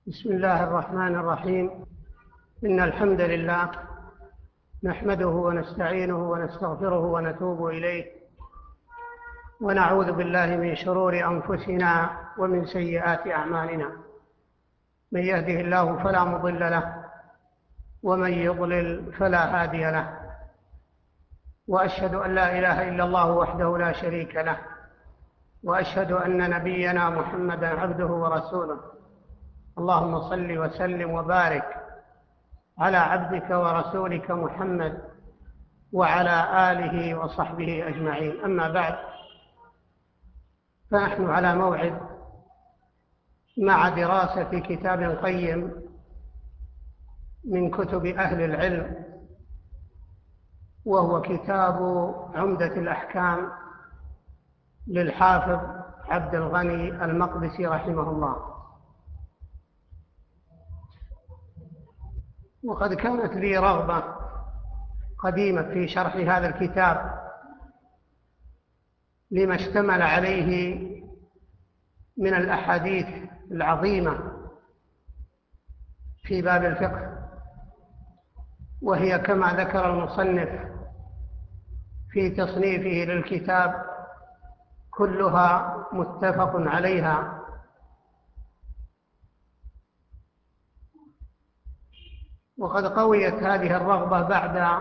بسم الله الرحمن الرحيم. إن الحمد لله نحمده ونستعينه ونستغفره ونتوب إليه، ونعوذ بالله من شرور أنفسنا ومن سيئات أعمالنا. من يهده الله فلا مضل له، ومن يضلل فلا هادي له. وأشهد أن لا إله إلا الله وحده لا شريك له، وأشهد أن نبينا محمدا عبده ورسوله. اللهم صل وسلم وبارك على عبدك ورسولك محمد وعلى آله وصحبه أجمعين. أما بعد، فنحن على موعد مع دراسة كتاب قيم من كتب أهل العلم، وهو كتاب عمدة الأحكام للحافظ عبد الغني المقدسي رحمه الله. وقد كانت لي رغبة قديمة في شرح هذا الكتاب لما اشتمل عليه من الأحاديث العظيمة في باب الفقه، وهي كما ذكر المصنف في تصنيفه للكتاب كلها متفق عليها. وقد قويت هذه الرغبة بعد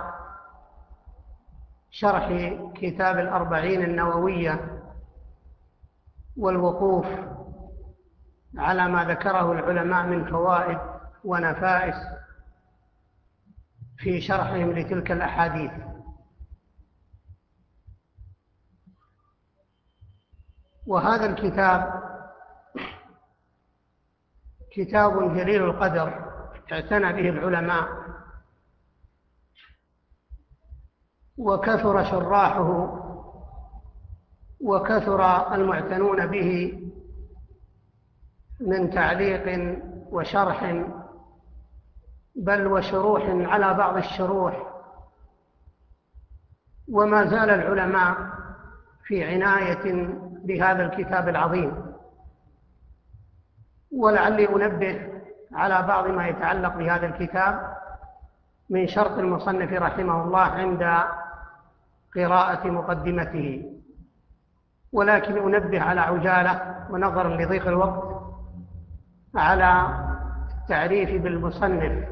شرح كتاب الأربعين النووية والوقوف على ما ذكره العلماء من فوائد ونفائس في شرحهم لتلك الأحاديث. وهذا الكتاب كتاب جليل القدر اعتنى به العلماء، وكثر شراحه وكثر المعتنون به من تعليق وشرح، بل وشروح على بعض الشروح. وما زال العلماء في عناية بهذا الكتاب العظيم. ولعلي أنبه على بعض ما يتعلق بهذا الكتاب من شرط المصنف رحمه الله عند قراءة مقدمته، ولكن أنبه على عجالة ونظرا لضيق الوقت على التعريف بالمصنف.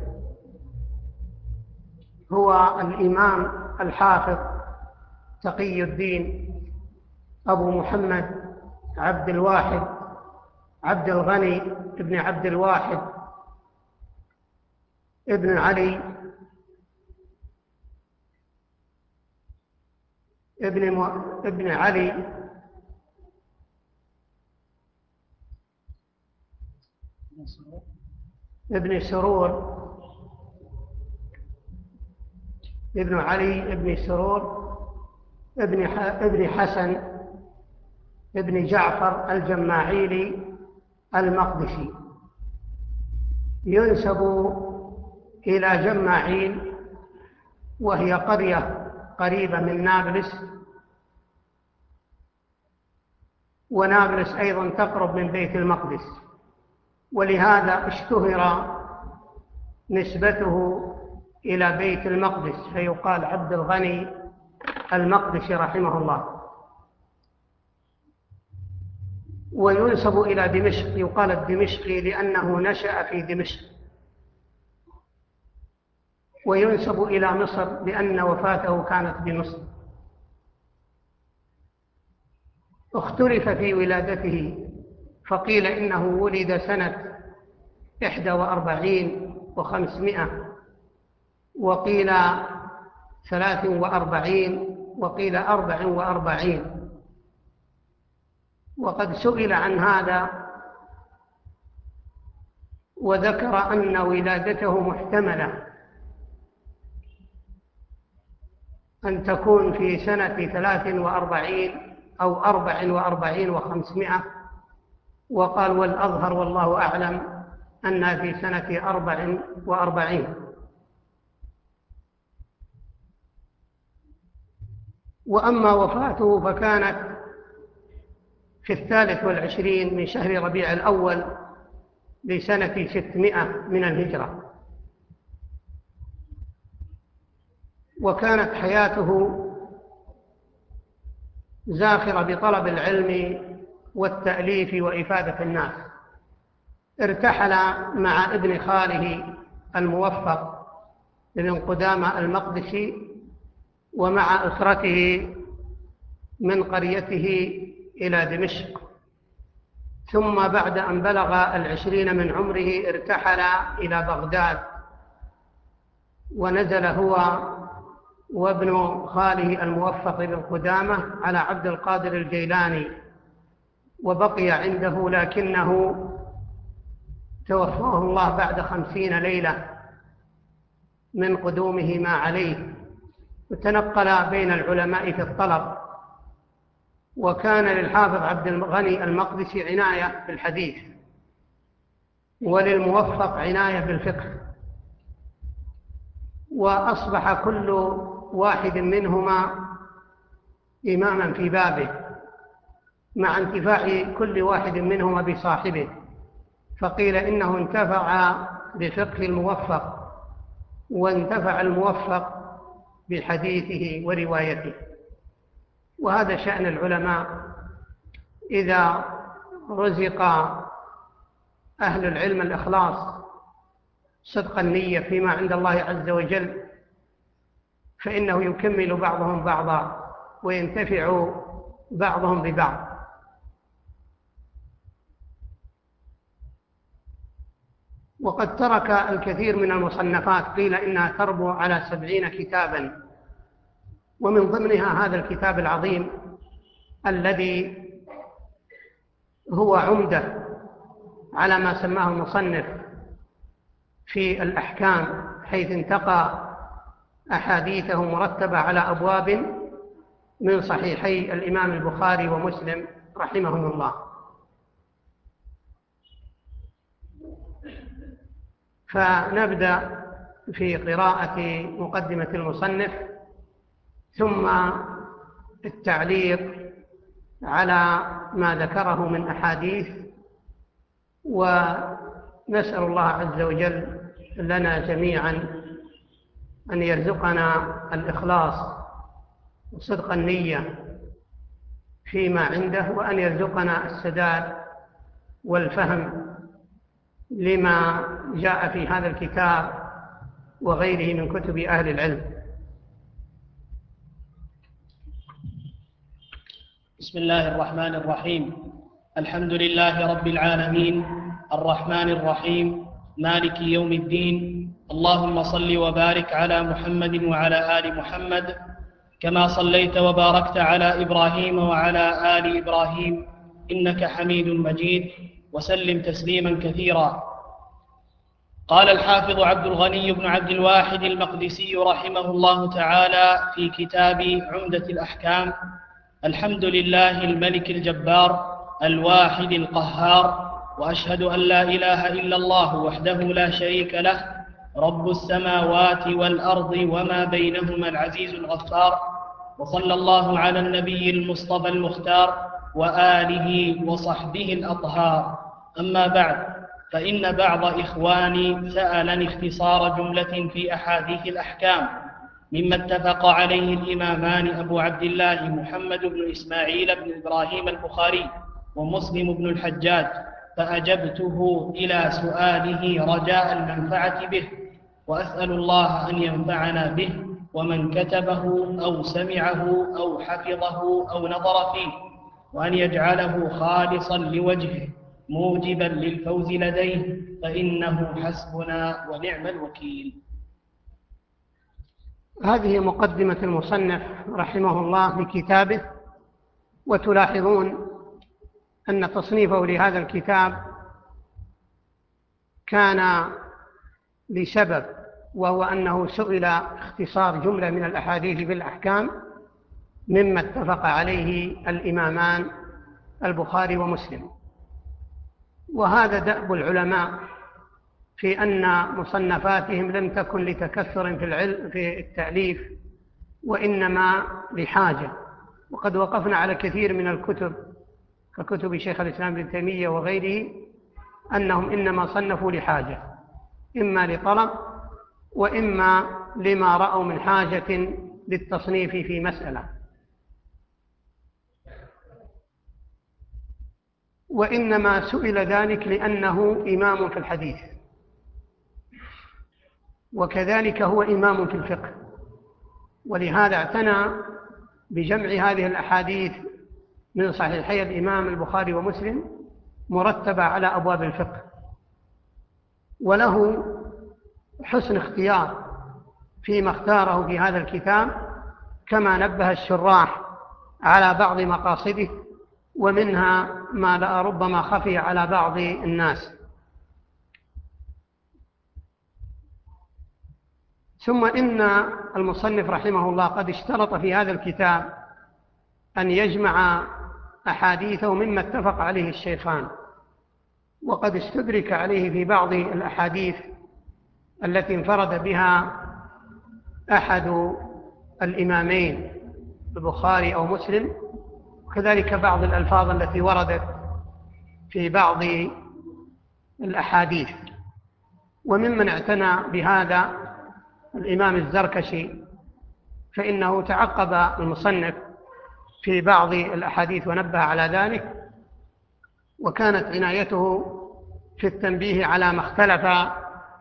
هو الإمام الحافظ تقي الدين أبو محمد عبد الواحد عبد الغني ابن عبد الواحد ابن علي ابن علي ابن سرور ابن علي ابن سرور ابن حسن ابن جعفر الجماعيلي المقدسي، ينسب إلى جماعيل، وهي قرية قريبة من نابلس، ونابلس أيضا تقرب من بيت المقدس، ولهذا اشتهر نسبته إلى بيت المقدس، فيقال عبد الغني المقدسي رحمه الله. وينسب إلى دمشق، يقال الدمشقي لأنه نشأ في دمشق. وينسب إلى مصر لأن وفاته كانت بمصر. اختلف في ولادته، فقيل إنه ولد سنة 41 و500، وقيل 43، وقيل 44. وقد سئل عن هذا وذكر أن ولادته محتملة أن تكون في سنة 43 أو 44 و500، وقال والأظهر والله أعلم أنها في سنة 44. وأما وفاته فكانت في 23 من شهر ربيع الأول لسنة 600 من الهجرة، وكانت حياته زاخرة بطلب العلم والتأليف وإفادة الناس. ارتحل مع ابن خاله الموفق ابن قدامة المقدسي ومع أسرته من قريته إلى دمشق، ثم بعد أن بلغ 20 من عمره ارتحل إلى بغداد، ونزل هو وابن خاله الموفق ابن قدامة على عبد القادر الجيلاني وبقي عنده، لكنه توفاه الله بعد 50 ليلة من قدومه ما عليه، وتنقل بين العلماء في الطلب. وكان للحافظ عبد الغني المقدسي عناية بالحديث، وللموفق عناية بالفقه، وأصبح كل واحد منهما إماما في بابه مع انتفاع كل واحد منهما بصاحبه. فقيل إنه انتفع بفقه الموفق، وانتفع الموفق بحديثه وروايته. وهذا شأن العلماء، إذا رزق أهل العلم الإخلاص صدق النية فيما عند الله عز وجل، فإنه يكمل بعضهم بعضا وينتفع بعضهم ببعض. وقد ترك الكثير من المصنفات، قيل إنها تربو على 70 كتابا، ومن ضمنها هذا الكتاب العظيم الذي هو عمدة على ما سماه المصنف في الأحكام، حيث انتقى أحاديثه مرتبة على أبواب من صحيحي الإمام البخاري ومسلم رحمهم الله. فنبدأ في قراءة مقدمة المصنف ثم التعليق على ما ذكره من أحاديث، ونسأل الله عز وجل لنا جميعا أن يرزقنا الإخلاص وصدق النية فيما عنده، وأن يرزقنا السداد والفهم لما جاء في هذا الكتاب وغيره من كتب أهل العلم. بسم الله الرحمن الرحيم. الحمد لله رب العالمين، الرحمن الرحيم، مالك يوم الدين. اللهم صل وبارك على محمد وعلى آل محمد كما صليت وباركت على إبراهيم وعلى آل إبراهيم إنك حميد مجيد، وسلم تسليما كثيرا. قال الحافظ عبد الغني بن عبد الواحد المقدسي رحمه الله تعالى في كتاب عمدة الأحكام: الحمد لله الملك الجبار الواحد القهار، وأشهد أن لا إله إلا الله وحده لا شريك له، رب السماوات والأرض وما بينهما العزيز الغفار. وصلى الله على النبي المصطفى المختار وآله وصحبه الأطهار. أما بعد، فإن بعض إخواني سألني اختصار جملة في أحاديث الأحكام مما اتفق عليه الإمامان أبو عبد الله محمد بن إسماعيل بن إبراهيم البخاري ومسلم بن الحجاج، فأجبته إلى سؤاله رجاء المنفعة به، وأسأل الله أن ينفعنا به ومن كتبه أو سمعه أو حفظه أو نظر فيه، وأن يجعله خالصا لوجهه موجبا للفوز لديه، فإنه حسبنا ونعم الوكيل. هذه مقدمة المصنف رحمه الله لكتابه. وتلاحظون أن تصنيفه لهذا الكتاب كان لسبب، وهو أنه سئل اختصار جملة من الأحاديث بالأحكام مما اتفق عليه الإمامان البخاري ومسلم. وهذا دأب العلماء في أن مصنفاتهم لم تكن لتكثر في التأليف، وإنما لحاجة. وقد وقفنا على كثير من الكتب ككتب شيخ الإسلام ابن تيمية وغيره أنهم إنما صنفوا لحاجة، إما لطلب وإما لما رأوا من حاجة للتصنيف في مسألة. وإنما سئل ذلك لأنه إمام في الحديث، وكذلك هو إمام في الفقه، ولهذا اعتنى بجمع هذه الأحاديث من صحيحي الإمام البخاري ومسلم مرتبة على أبواب الفقه، وله حسن اختيار فيما اختاره في هذا الكتاب، كما نبه الشراح على بعض مقاصده، ومنها ما ربما خفي على بعض الناس. ثم إن المصنف رحمه الله قد اشترط في هذا الكتاب أن يجمع أحاديثه مما اتفق عليه الشيخان، وقد استدرك عليه في بعض الأحاديث التي انفرد بها أحد الإمامين البخاري أو مسلم، وكذلك بعض الألفاظ التي وردت في بعض الأحاديث. وممن اعتنى بهذا الإمام الزركشي، فإنه تعقب المصنف في بعض الأحاديث ونبه على ذلك، وكانت عنايته في التنبيه على ما اختلف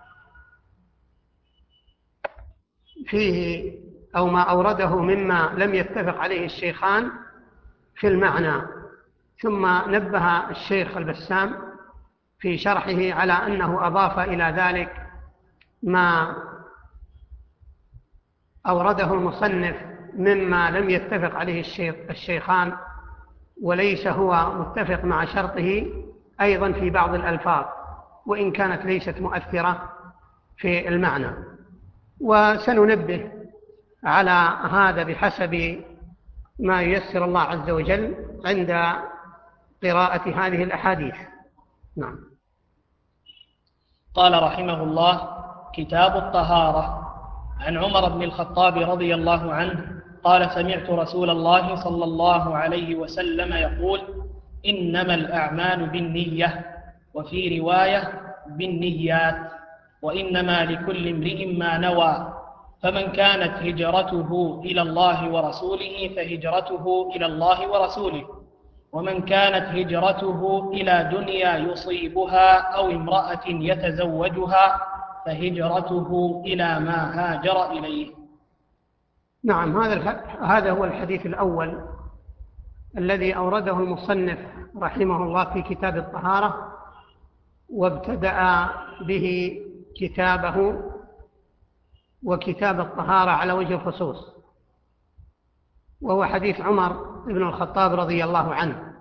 فيه أو ما أورده مما لم يتفق عليه الشيخان في المعنى. ثم نبه الشيخ البسام في شرحه على أنه أضاف إلى ذلك ما أورده المصنف مما لم يتفق عليه الشيخان، وليس هو متفق مع شرطه أيضا في بعض الألفاظ، وإن كانت ليست مؤثرة في المعنى. وسننبه على هذا بحسب ما ييسر الله عز وجل عند قراءة هذه الأحاديث. نعم. قال رحمه الله: كتاب الطهارة. عن عمر بن الخطاب رضي الله عنه قال: سمعت رسول الله صلى الله عليه وسلم يقول: إنما الأعمال بالنية، وفي رواية بالنيات، وإنما لكل امرئ ما نوى، فمن كانت هجرته إلى الله ورسوله فهجرته إلى الله ورسوله، ومن كانت هجرته إلى دنيا يصيبها أو امرأة يتزوجها فهجرته إلى ما هاجر إليه. نعم، هذا هو الحديث الأول الذي أورده المصنف رحمه الله في كتاب الطهارة، وابتدأ به كتابه وكتاب الطهارة على وجه الخصوص، وهو حديث عمر بن الخطاب رضي الله عنه.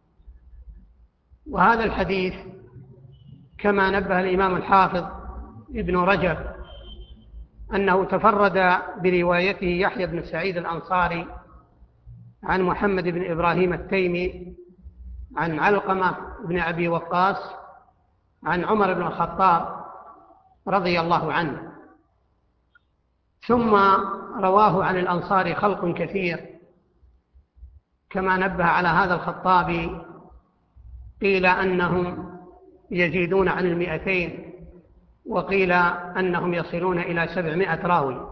وهذا الحديث كما نبه الإمام الحافظ ابن رجب أنه تفرد بروايته يحيى بن سعيد الأنصاري عن محمد بن إبراهيم التيمي عن علقمة بن أبي وقاص عن عمر بن الخطاب رضي الله عنه، ثم رواه عن الأنصار خلق كثير، كما نبه على هذا الخطابي قيل أنهم يزيدون عن 200، وقيل أنهم يصلون إلى 700 راوي.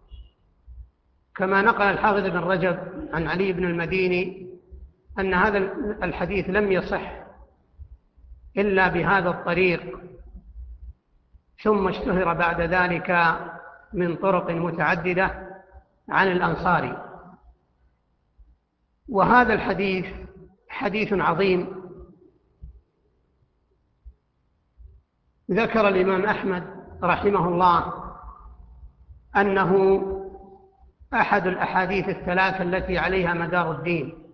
كما نقل الحافظ بن رجب عن علي بن المديني أن هذا الحديث لم يصح إلا بهذا الطريق، ثم اشتهر بعد ذلك من طرق متعددة عن الأنصاري. وهذا الحديث حديث عظيم. ذكر الإمام أحمد رحمه الله أنه أحد الأحاديث الثلاثة التي عليها مدار الدين،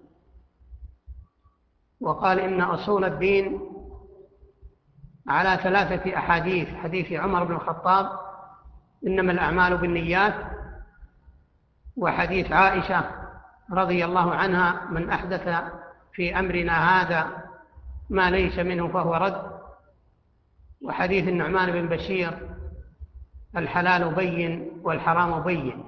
وقال إن أصول الدين على 3 أحاديث: حديث عمر بن الخطاب إنما الأعمال بالنيات، وحديث عائشة رضي الله عنها من أحدث في أمرنا هذا ما ليس منه فهو رد، وحديث النعمان بن بشير الحلال بين والحرام بين.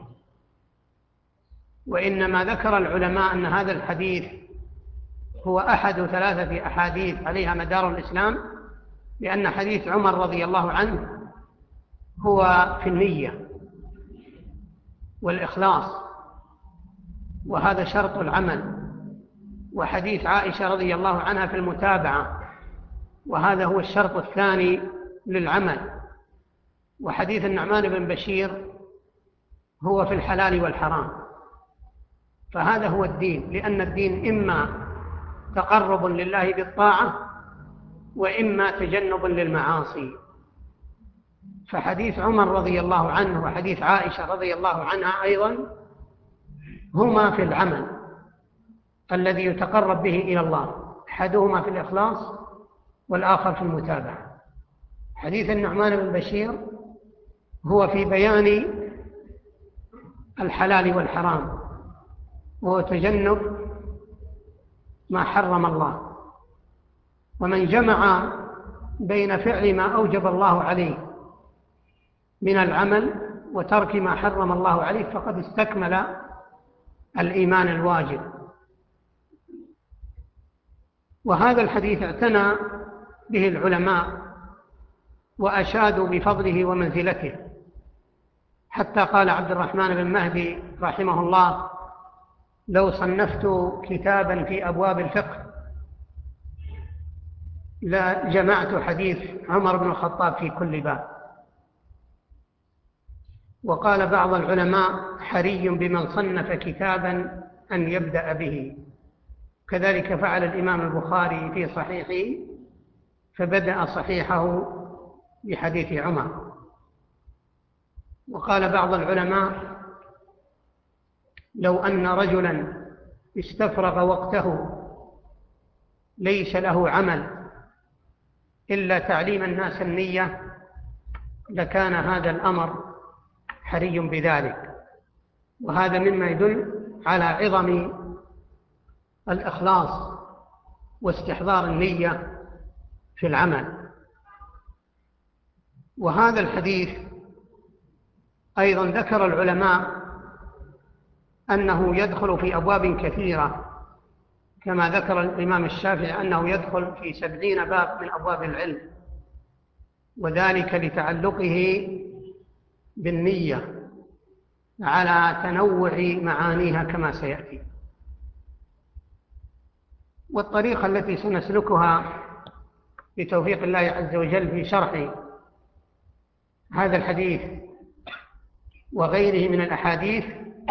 وإنما ذكر العلماء أن هذا الحديث هو أحد 3 أحاديث عليها مدار الإسلام لأن حديث عمر رضي الله عنه هو في النية والإخلاص، وهذا شرط العمل. وحديث عائشة رضي الله عنها في المتابعة، وهذا هو الشرط الثاني للعمل. وحديث النعمان بن بشير هو في الحلال والحرام. فهذا هو الدين، لأن الدين إما تقرب لله بالطاعة وإما تجنب للمعاصي. فحديث عمر رضي الله عنه وحديث عائشة رضي الله عنها أيضا هما في العمل الذي يتقرب به إلى الله، أحدهما في الإخلاص والآخر في المتابعة. حديث النعمان بن بشير هو في بيان الحلال والحرام، وهو تجنب ما حرم الله. ومن جمع بين فعل ما أوجب الله عليه من العمل وترك ما حرم الله عليه فقد استكمل الإيمان الواجب. وهذا الحديث اعتنى به العلماء وأشادوا بفضله ومنزلته، حتى قال عبد الرحمن بن مهدي رحمه الله: لو صنفت كتابا في أبواب الفقه لجمعت حديث عمر بن الخطاب في كل باب. وقال بعض العلماء: حري بمن صنف كتابا أن يبدأ به. كذلك فعل الإمام البخاري في صحيحه، فبدأ صحيحه بحديث عمر. وقال بعض العلماء: لو أن رجلا استفرغ وقته ليس له عمل إلا تعليم الناس النية لكان هذا الأمر حري بذلك. وهذا مما يدل على عظم الإخلاص واستحضار النية في العمل. وهذا الحديث أيضا ذكر العلماء أنه يدخل في أبواب كثيرة، كما ذكر الإمام الشافعي أنه يدخل في 70 باب من أبواب العلم، وذلك لتعلقه بالنية على تنوع معانيها كما سيأتي. والطريقة التي سنسلكها بتوفيق الله عز وجل في شرح هذا الحديث وغيره من الأحاديث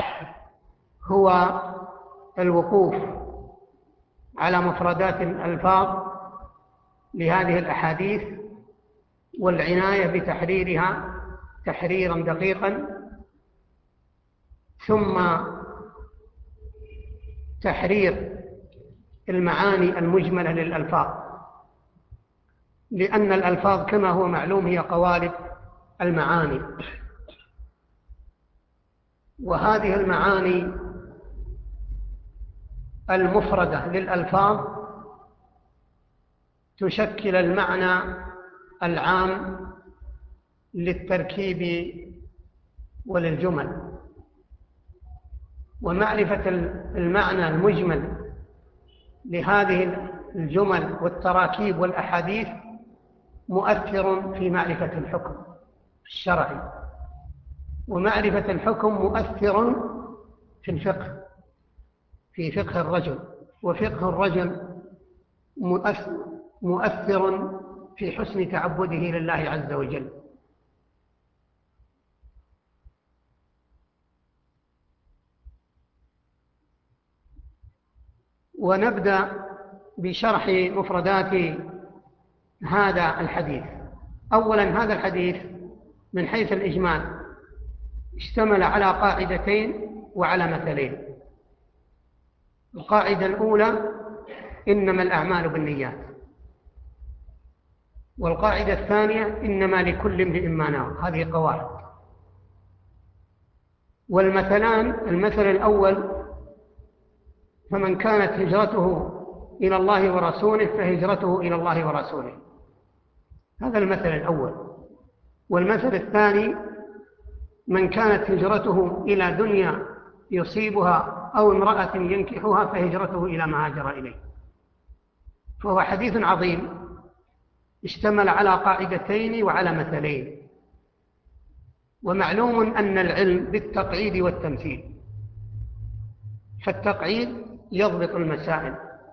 هو الوقوف على مفردات الألفاظ لهذه الأحاديث والعناية بتحريرها تحريرا دقيقا، ثم تحرير المعاني المجملة للألفاظ، لأن الألفاظ كما هو معلوم هي قوالب المعاني، وهذه المعاني المفردة للألفاظ تشكل المعنى العام للتركيب وللجمل. ومعرفة المعنى المجمل لهذه الجمل والتراكيب والأحاديث مؤثر في معرفة الحكم الشرعي، ومعرفة الحكم مؤثر في الفقه، في فقه الرجل، وفقه الرجل مؤثر في حسن تعبده لله عز وجل. ونبدأ بشرح مفردات هذا الحديث. أولا، هذا الحديث من حيث الإجمال اشتمل على قاعدتين وعلى مثلين. القاعدة الأولى: إنما الأعمال بالنيات. والقاعدة الثانية: إنما لكل امرئ ما نوى. هذه قواعد. والمثلان: المثل الأول: فمن كانت هجرته إلى الله ورسوله فهجرته إلى الله ورسوله. هذا المثل الأول. والمثل الثاني: من كانت هجرته إلى دنيا يصيبها أو امرأة ينكحها فهجرته إلى ما هاجر إليه. فهو حديث عظيم اشتمل على قاعدتين وعلى مثلين. ومعلوم أن العلم بالتقعيد والتمثيل، فالتقعيد يضبط المسائل،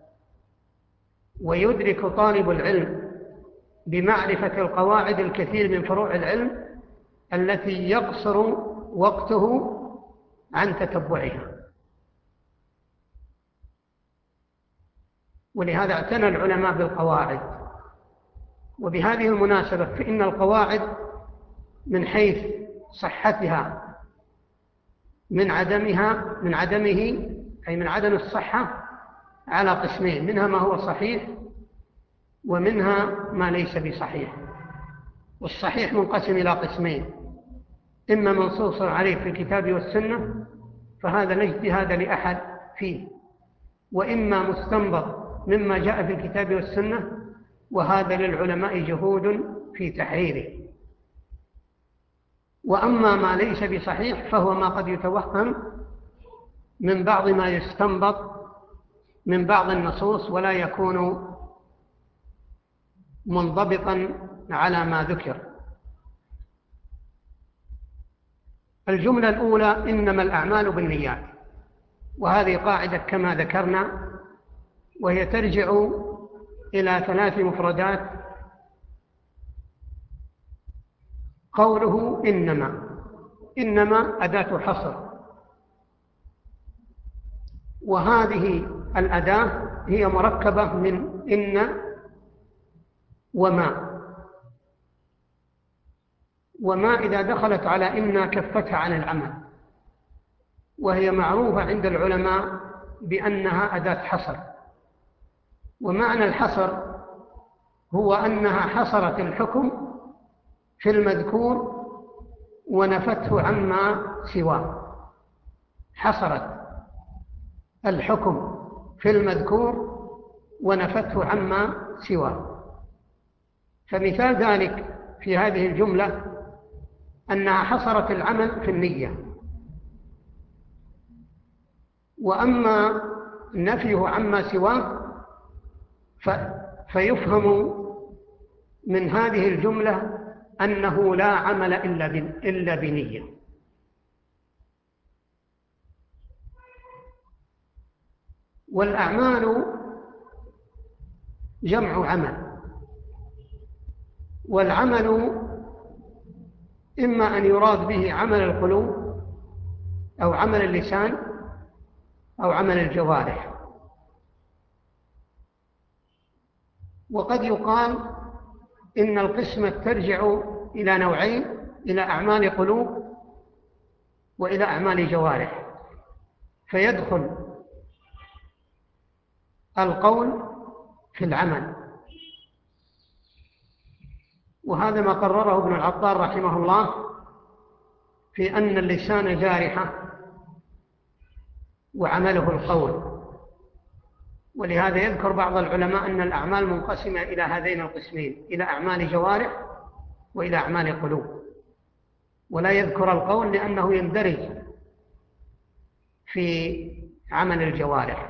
ويدرك طالب العلم بمعرفة القواعد الكثير من فروع العلم التي يقصر وقته عن تتبعها. ولهذا اعتنى العلماء بالقواعد. وبهذه المناسبة فإن القواعد من حيث صحتها من عدمه أي من عدم الصحة على قسمين: منها ما هو صحيح ومنها ما ليس بصحيح. والصحيح منقسم إلى قسمين: إما منصوص عليه في الكتاب والسنة فهذا لا اجتهاد لأحد فيه، وإما مستنبط مما جاء في الكتاب والسنة وهذا للعلماء جهود في تحريره. وأما ما ليس بصحيح فهو ما قد يتوهم من بعض ما يستنبط من بعض النصوص ولا يكون منضبطا على ما ذكر. الجملة الأولى: إنما الأعمال بالنيات، وهذه قاعدة كما ذكرنا، وهي ترجع إلى 3 مفردات. قوله إنما أداة حصر، وهذه الأداة هي مركبة من إن وما إذا دخلت على إن كفتها عن العمل، وهي معروفة عند العلماء بأنها أداة حصر. ومعنى الحصر هو أنها حصرت الحكم في المذكور ونفته عما سواه. حصرت الحكم في المذكور ونفته عما سواه. فمثال ذلك في هذه الجملة أنها حصرت العمل في النية. وأما نفيه عما سواه فيفهم من هذه الجملة أنه لا عمل إلا بنية. والأعمال جمع عمل، والعمل إما أن يراد به عمل القلوب أو عمل اللسان أو عمل الجوارح. وقد يقال إن القسمة ترجع إلى نوعين: إلى أعمال قلوب وإلى أعمال جوارح. فيدخل القول في العمل، وهذا ما قرره ابن العطار رحمه الله في أن اللسان جارحة وعمله القول. ولهذا يذكر بعض العلماء أن الأعمال منقسمة إلى هذين القسمين: إلى أعمال جوارح وإلى أعمال قلوب. ولا يذكر القول لأنه يندرج في عمل الجوارح.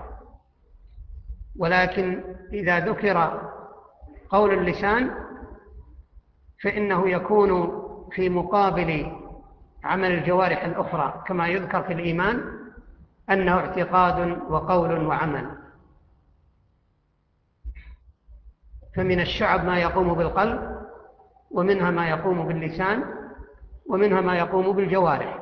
ولكن إذا ذكر قول اللسان فإنه يكون في مقابل عمل الجوارح الأخرى، كما يذكر في الإيمان أنه اعتقاد وقول وعمل. فمن الشعب ما يقوم بالقلب، ومنها ما يقوم باللسان، ومنها ما يقوم بالجوارح.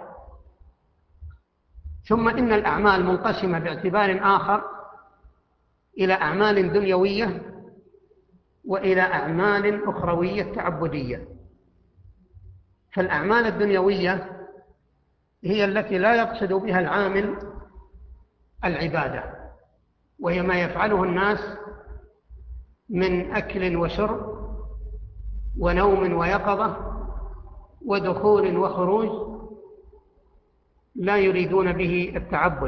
ثم إن الأعمال منقسمة باعتبار آخر إلى أعمال دنيوية وإلى أعمال أخروية تعبدية. فالأعمال الدنيوية هي التي لا يقصد بها العامل العبادة، وهي ما يفعله الناس من أكل وشرب ونوم ويقظة ودخول وخروج، لا يريدون به التعبد.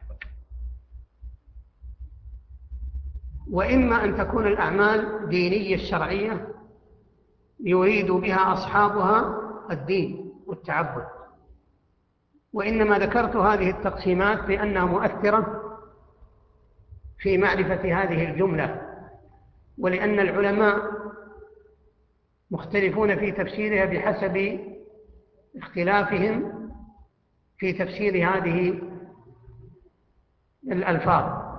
وإما أن تكون الأعمال دينية الشرعية يريد بها أصحابها الدين والتعبد. وإنما ذكرت هذه التقسيمات لأنها مؤثرة في معرفة هذه الجملة، ولأن العلماء مختلفون في تفسيرها بحسب اختلافهم في تفسير هذه الألفاظ.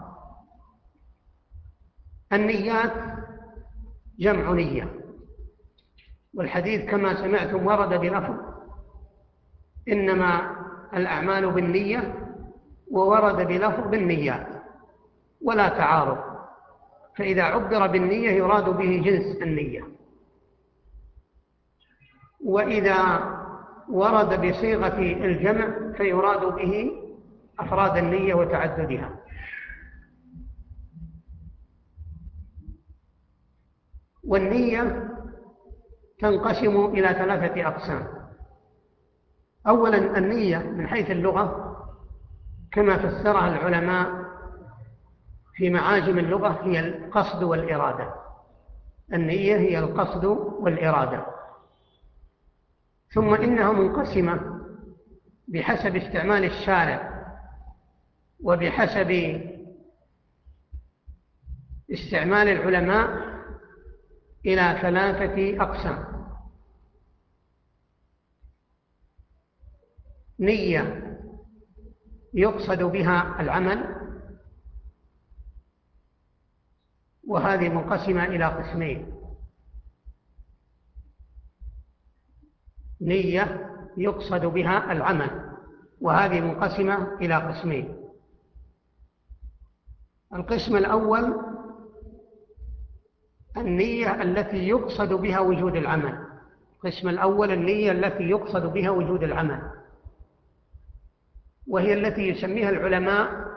النيات جمع نية، والحديث كما سمعتم ورد بلفظ إنما الأعمال بالنية، وورد بلفظ بالنيات، ولا تعارض. فإذا عبر بالنية يراد به جنس النية، وإذا ورد بصيغة الجمع فيراد به أفراد النية وتعددها. والنية تنقسم إلى 3 أقسام. أولا النية من حيث اللغة كما فسرها العلماء في معاجم اللغة هي القصد والإرادة. النية هي القصد والإرادة. ثم إنها منقسمة بحسب استعمال الشارع وبحسب استعمال العلماء إلى 3 أقسام. نية يقصد بها العمل، وهذه منقسمة إلى قسمين. نية يقصد بها العمل، وهذه منقسمة إلى قسمين. القسم الأول النية التي يقصد بها وجود العمل. القسم الأول النية التي يقصد بها وجود العمل، وهي التي يسميها العلماء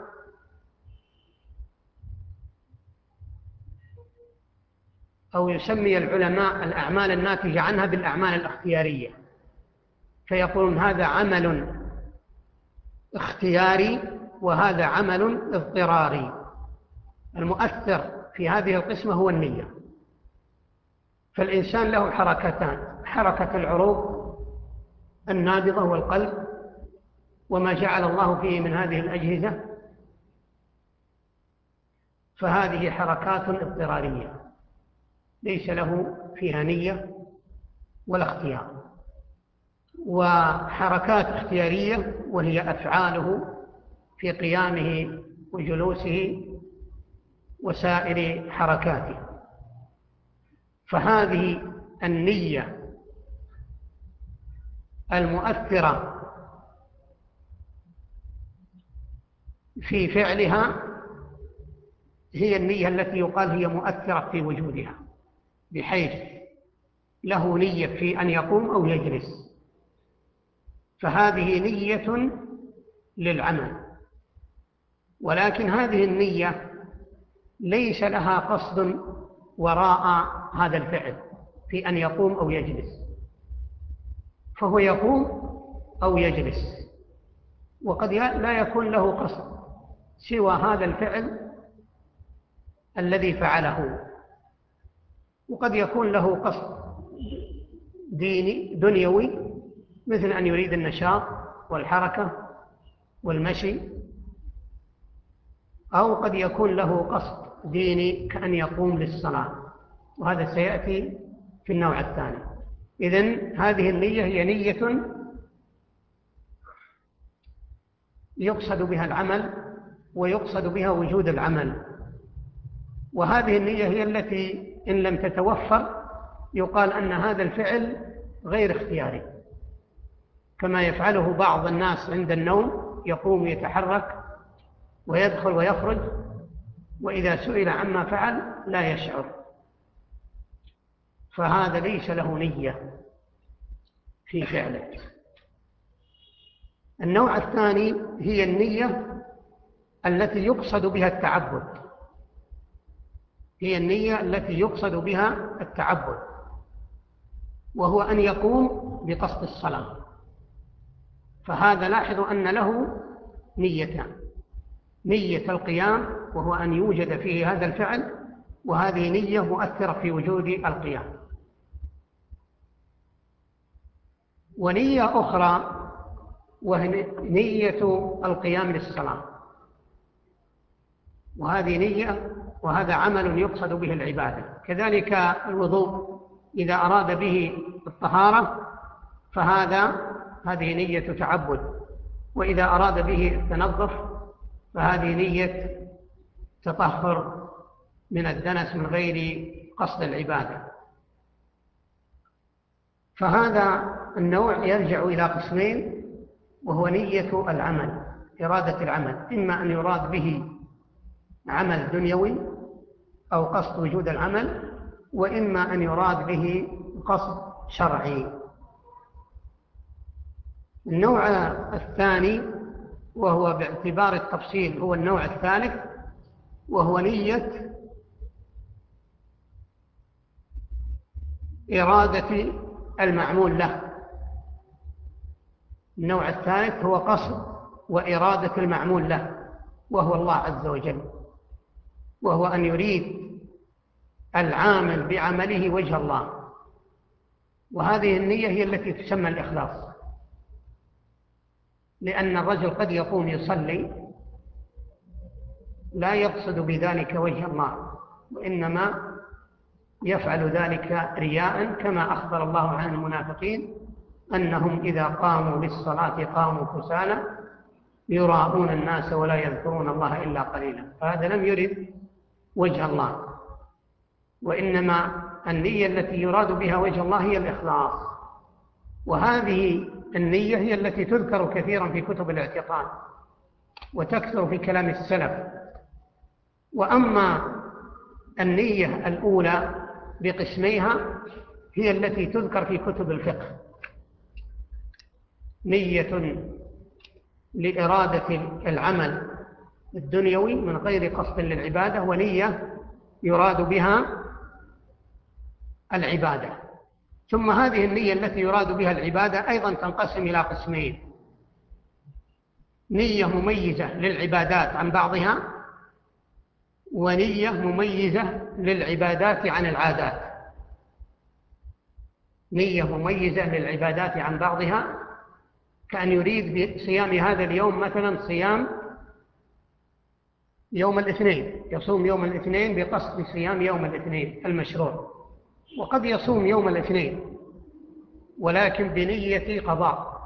أو يسمي العلماء الأعمال الناتجة عنها بالأعمال الاختيارية، فيقولون هذا عمل اختياري وهذا عمل اضطراري. المؤثر في هذه القسمة هو النية. فالإنسان له حركتان: حركة العروق النابضة والقلب وما جعل الله فيه من هذه الأجهزة، فهذه حركات اضطرارية ليس له فيها نية ولا اختيار. وحركات اختيارية وهي أفعاله في قيامه وجلوسه وسائر حركاته. فهذه النية المؤثرة في فعلها هي النية التي يقال هي مؤثرة في وجودها، بحيث له نية في أن يقوم أو يجلس، فهذه نية للعمل. ولكن هذه النية ليس لها قصد وراء هذا الفعل في أن يقوم أو يجلس، فهو يقوم أو يجلس، وقد لا يكون له قصد سوى هذا الفعل الذي فعله، وقد يكون له قصد دنيوي مثل أن يريد النشاط والحركة والمشي، أو قد يكون له قصد ديني كأن يقوم للصلاة، وهذا سيأتي في النوع الثاني. إذن هذه النية هي نية يقصد بها العمل ويقصد بها وجود العمل، وهذه النية هي التي إن لم تتوفر يقال أن هذا الفعل غير اختياري، كما يفعله بعض الناس عند النوم، يقوم يتحرك ويدخل ويخرج، وإذا سئل عما فعل لا يشعر، فهذا ليس له نية في فعله. النوع الثاني هي النية التي يقصد بها التعبد، هي النية التي يقصد بها التعبد، وهو أن يقوم بقصد الصلاة. فهذا لاحظوا أن له نيتان: نية القيام وهو أن يوجد فيه هذا الفعل، وهذه نية مؤثرة في وجود القيام. ونية أخرى وهي نية القيام للصلاة، وهذه نية وهذا عمل يقصد به العبادة. كذلك الوضوء إذا أراد به الطهارة هذه نية تعبد، وإذا أراد به التنظف فهذه نية تطهر من الدنس من غير قصد العبادة. فهذا النوع يرجع إلى قسمين، وهو نية العمل، إرادة العمل، إما أن يراد به عمل دنيوي أو قصد وجود العمل، وإما أن يراد به قصد شرعي. النوع الثاني وهو باعتبار التفصيل هو النوع الثالث، وهو نية إرادة المعمول له. النوع الثالث هو قصد وإرادة المعمول له، وهو الله عز وجل، وهو أن يريد العامل بعمله وجه الله، وهذه النية هي التي تسمى الإخلاص. لأن الرجل قد يقوم يصلي لا يقصد بذلك وجه الله، وإنما يفعل ذلك رياء، كما أخبر الله عن المنافقين أنهم إذا قاموا للصلاة قاموا كسالى يراءون الناس ولا يذكرون الله إلا قليلا. فهذا لم يرد وجه الله، وإنما النية التي يراد بها وجه الله هي الإخلاص. وهذه النية هي التي تذكر كثيرا في كتب الاعتقاد وتكثر في كلام السلف. وأما النية الأولى بقسميها هي التي تذكر في كتب الفقه، نية لإرادة العمل الدنيوي من غير قصد للعبادة، ونية يراد بها العبادة. ثم هذه النية التي يراد بها العبادة أيضا تنقسم إلى قسمين: نية مميزة للعبادات عن بعضها، ونية مميزة للعبادات عن العادات. نية مميزة للعبادات عن بعضها، كأن يريد بصيام هذا اليوم مثلا صيام يوم الاثنين، يصوم يوم الاثنين بقصد صيام يوم الاثنين المشروع، وقد يصوم يوم الاثنين ولكن بنية قضاء،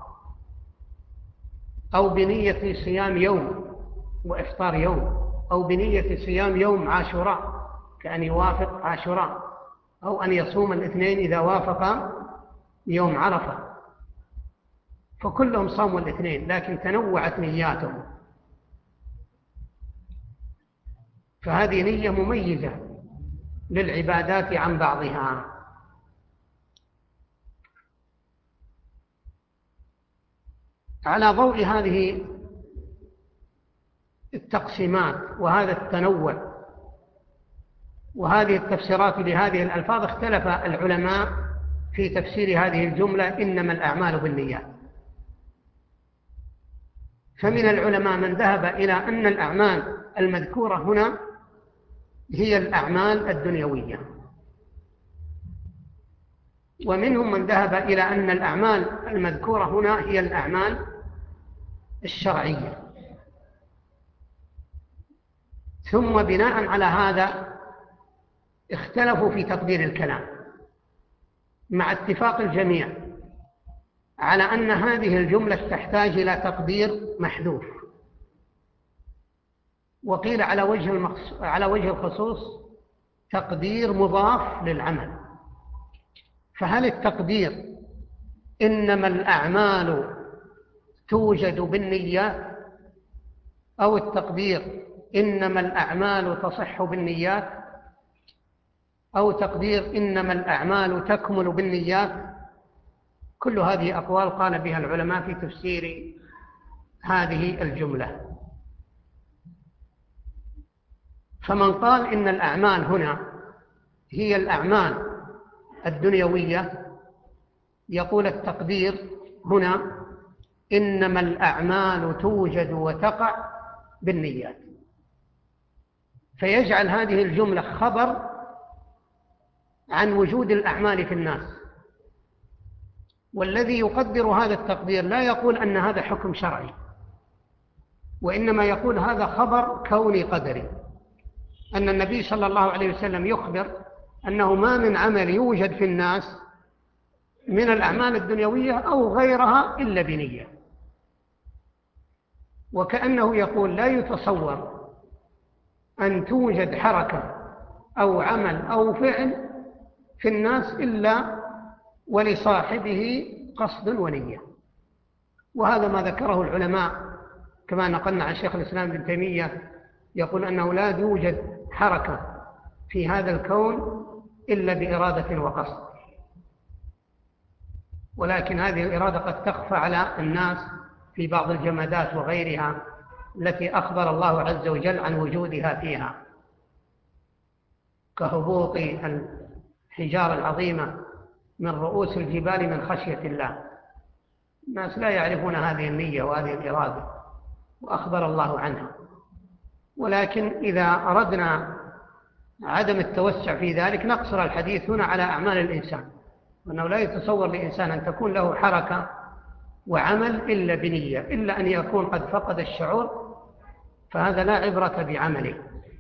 أو بنية صيام يوم وإفطار يوم، أو بنية صيام يوم عاشوراء كأن يوافق عاشوراء، أو أن يصوم الاثنين إذا وافق يوم عرفة. فكلهم صاموا الاثنين لكن تنوعت نياتهم، فهذه نية مميزة للعبادات عن بعضها. على ضوء هذه التقسيمات وهذا التنوع وهذه التفسيرات لهذه الألفاظ، اختلف العلماء في تفسير هذه الجملة إنما الأعمال بالنيات. فمن العلماء من ذهب إلى أن الأعمال المذكورة هنا هي الأعمال الدنيوية، ومنهم من ذهب إلى أن الأعمال المذكورة هنا هي الأعمال الشرعية. ثم بناء على هذا اختلفوا في تقدير الكلام، مع اتفاق الجميع على أن هذه الجملة تحتاج إلى تقدير محذوف، وقيل على وجه الخصوص تقدير مضاف للعمل. فهل التقدير إنما الأعمال توجد بالنيات، أو التقدير إنما الأعمال تصح بالنيات، أو تقدير إنما الأعمال تكمل بالنيات؟ كل هذه أقوال قال بها العلماء في تفسير هذه الجملة. فمن قال إن الأعمال هنا هي الأعمال الدنيوية يقول التقدير هنا إنما الأعمال توجد وتقع بالنيات، فيجعل هذه الجملة خبر عن وجود الأعمال في الناس. والذي يقدر هذا التقدير لا يقول أن هذا حكم شرعي، وإنما يقول هذا خبر كوني قدري، أن النبي صلى الله عليه وسلم يخبر أنه ما من عمل يوجد في الناس من الأعمال الدنيوية أو غيرها إلا بنية. وكأنه يقول لا يتصور أن توجد حركة أو عمل أو فعل في الناس إلا ولصاحبه قصد ونية. وهذا ما ذكره العلماء كما نقلنا عن شيخ الإسلام ابن تيمية، يقول أنه لا يوجد حركة في هذا الكون إلا بإرادة وقصد، ولكن هذه الإرادة قد تخفى على الناس في بعض الجمادات وغيرها التي أخبر الله عز وجل عن وجودها فيها، كهبوط الحجارة العظيمة من رؤوس الجبال من خشية الله. الناس لا يعرفون هذه النية وهذه الإرادة وأخبر الله عنها. ولكن إذا أردنا عدم التوسع في ذلك نقصر الحديث هنا على أعمال الإنسان، وأنه لا يتصور لإنسان أن تكون له حركة وعمل إلا بنية، إلا أن يكون قد فقد الشعور، فهذا لا عبرة بعمله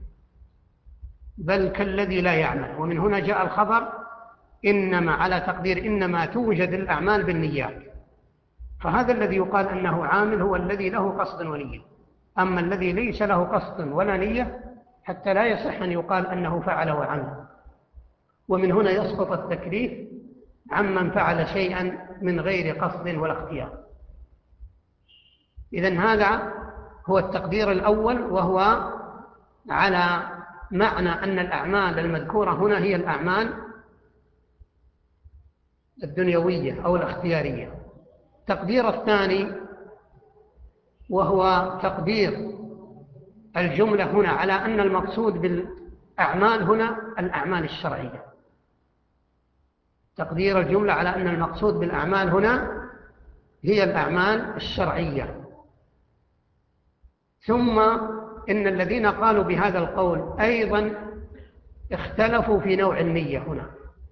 بل كالذي لا يعمل. ومن هنا جاء الخبر إنما على تقدير إنما توجد الأعمال بالنيات، فهذا الذي يقال أنه عامل هو الذي له قصد ونية. أما الذي ليس له قصد ولا نية حتى لا يصح أن يقال أنه فعل وعمل. ومن هنا يسقط التكليف عمن فعل شيئا من غير قصد ولا اختيار. إذن هذا هو التقدير الأول، وهو على معنى أن الأعمال المذكورة هنا هي الأعمال الدنيوية أو الاختيارية. التقدير الثاني وهو تقدير الجملة هنا على أن المقصود بالأعمال هنا الأعمال الشرعية. تقدير الجملة على أن المقصود بالأعمال هنا هي الأعمال الشرعية. ثم إن الذين قالوا بهذا القول أيضا اختلفوا في نوع النية هنا،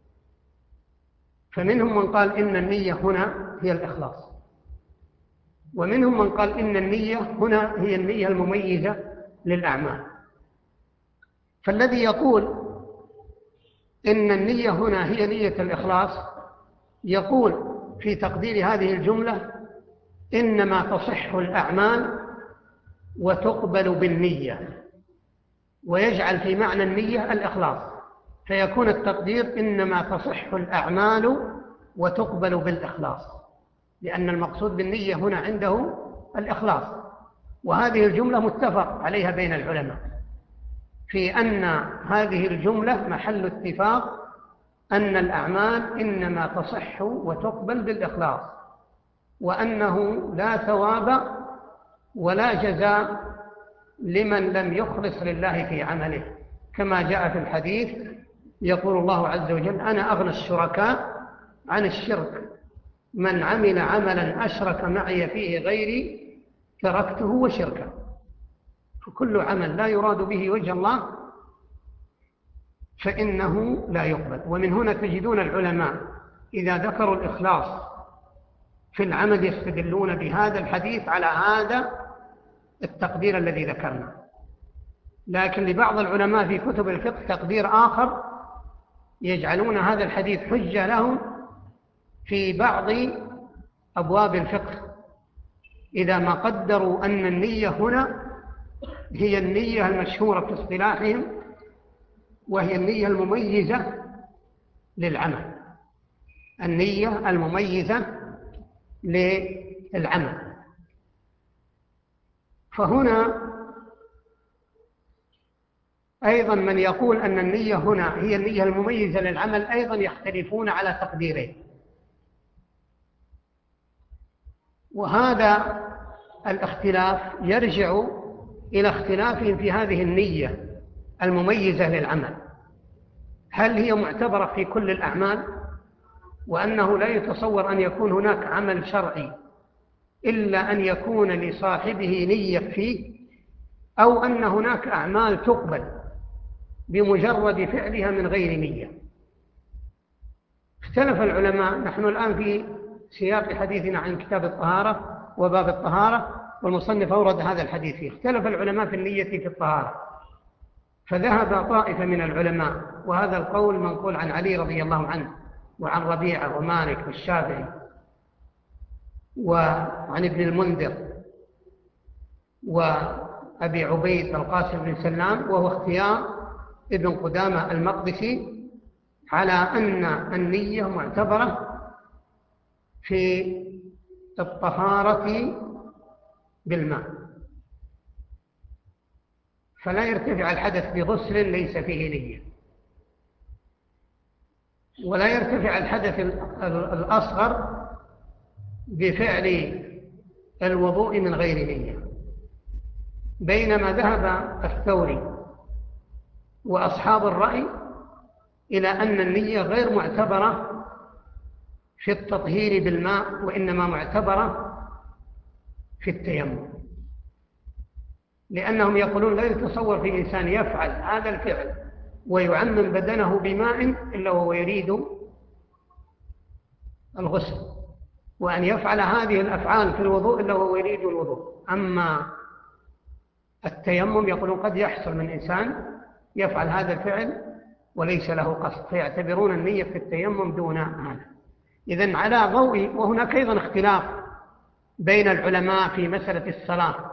فمنهم من قال إن النية هنا هي الإخلاص، ومنهم من قال إن النية هنا هي النية المميزة للأعمال. فالذي يقول إن النية هنا هي نية الإخلاص يقول في تقدير هذه الجملة إنما تصح الأعمال وتقبل بالنية، ويجعل في معنى النية الإخلاص، فيكون التقدير إنما تصح الأعمال وتقبل بالإخلاص، لأن المقصود بالنية هنا عنده الإخلاص. وهذه الجملة متفق عليها بين العلماء في أن هذه الجملة محل اتفاق أن الأعمال إنما تصح وتقبل بالإخلاص، وأنه لا ثواب ولا جزاء لمن لم يخلص لله في عمله، كما جاء في الحديث يقول الله عز وجل أنا أغنى الشركاء عن الشرك، من عمل عملا أشرك معي فيه غيري تركته وشركه. فكل عمل لا يراد به وجه الله فإنه لا يقبل. ومن هنا تجدون العلماء إذا ذكروا الإخلاص في العمل يستدلون بهذا الحديث على هذا التقدير الذي ذكرنا. لكن لبعض العلماء في كتب الفقه تقدير آخر يجعلون هذا الحديث حجة لهم في بعض أبواب الفقه، إذا ما قدروا أن النية هنا هي النية المشهورة في اصطلاحهم، وهي النية المميزة للعمل، النية المميزة للعمل. فهنا أيضا من يقول أن النية هنا هي النية المميزة للعمل أيضا يختلفون على تقديره، وهذا الاختلاف يرجع إلى اختلافهم في هذه النية المميزة للعمل، هل هي معتبرة في كل الأعمال، وأنه لا يتصور أن يكون هناك عمل شرعي إلا أن يكون لصاحبه نية فيه، أو أن هناك أعمال تقبل بمجرد فعلها من غير نية. اختلف العلماء. نحن الآن في سياق حديثنا عن كتاب الطهارة وباب الطهارة، والمصنف أورد هذا الحديث فيه. اختلف العلماء في النية في الطهارة، فذهب طائفة من العلماء، وهذا القول منقول عن علي رضي الله عنه وعن ربيعة ومالك والشافعي وعن ابن المنذر وأبي عبيد القاسم بن سلام، وهو اختيار ابن قدامة المقدسي، على أن النية معتبرة في الطهارة بالماء، فلا يرتفع الحدث بغسل ليس فيه نية، ولا يرتفع الحدث الأصغر بفعل الوضوء من غير نية. بينما ذهب الثوري وأصحاب الرأي إلى أن النية غير معتبرة في التطهير بالماء، وإنما معتبرة في التيمم، لأنهم يقولون لا يتصور في إنسان يفعل هذا الفعل ويعمم بدنه بماء إلا وهو يريد الغسل، وأن يفعل هذه الأفعال في الوضوء إلا وهو يريد الوضوء. أما التيمم يقولون قد يحصل من إنسان يفعل هذا الفعل وليس له قصد، فيعتبرون النية في التيمم دون هذا. إذن على ضوء، وهناك أيضا اختلاف بين العلماء في مسألة الصلاة،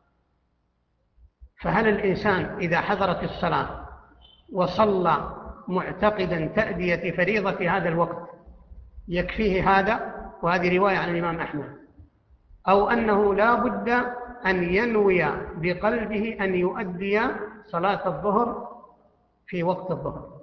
فهل الإنسان إذا حضرت الصلاة وصلى معتقدا تأدية فريضة هذا الوقت يكفيه هذا؟ وهذه رواية عن الإمام أحمد. أو أنه لا بد أن ينوي بقلبه أن يؤدي صلاة الظهر في وقت الظهر.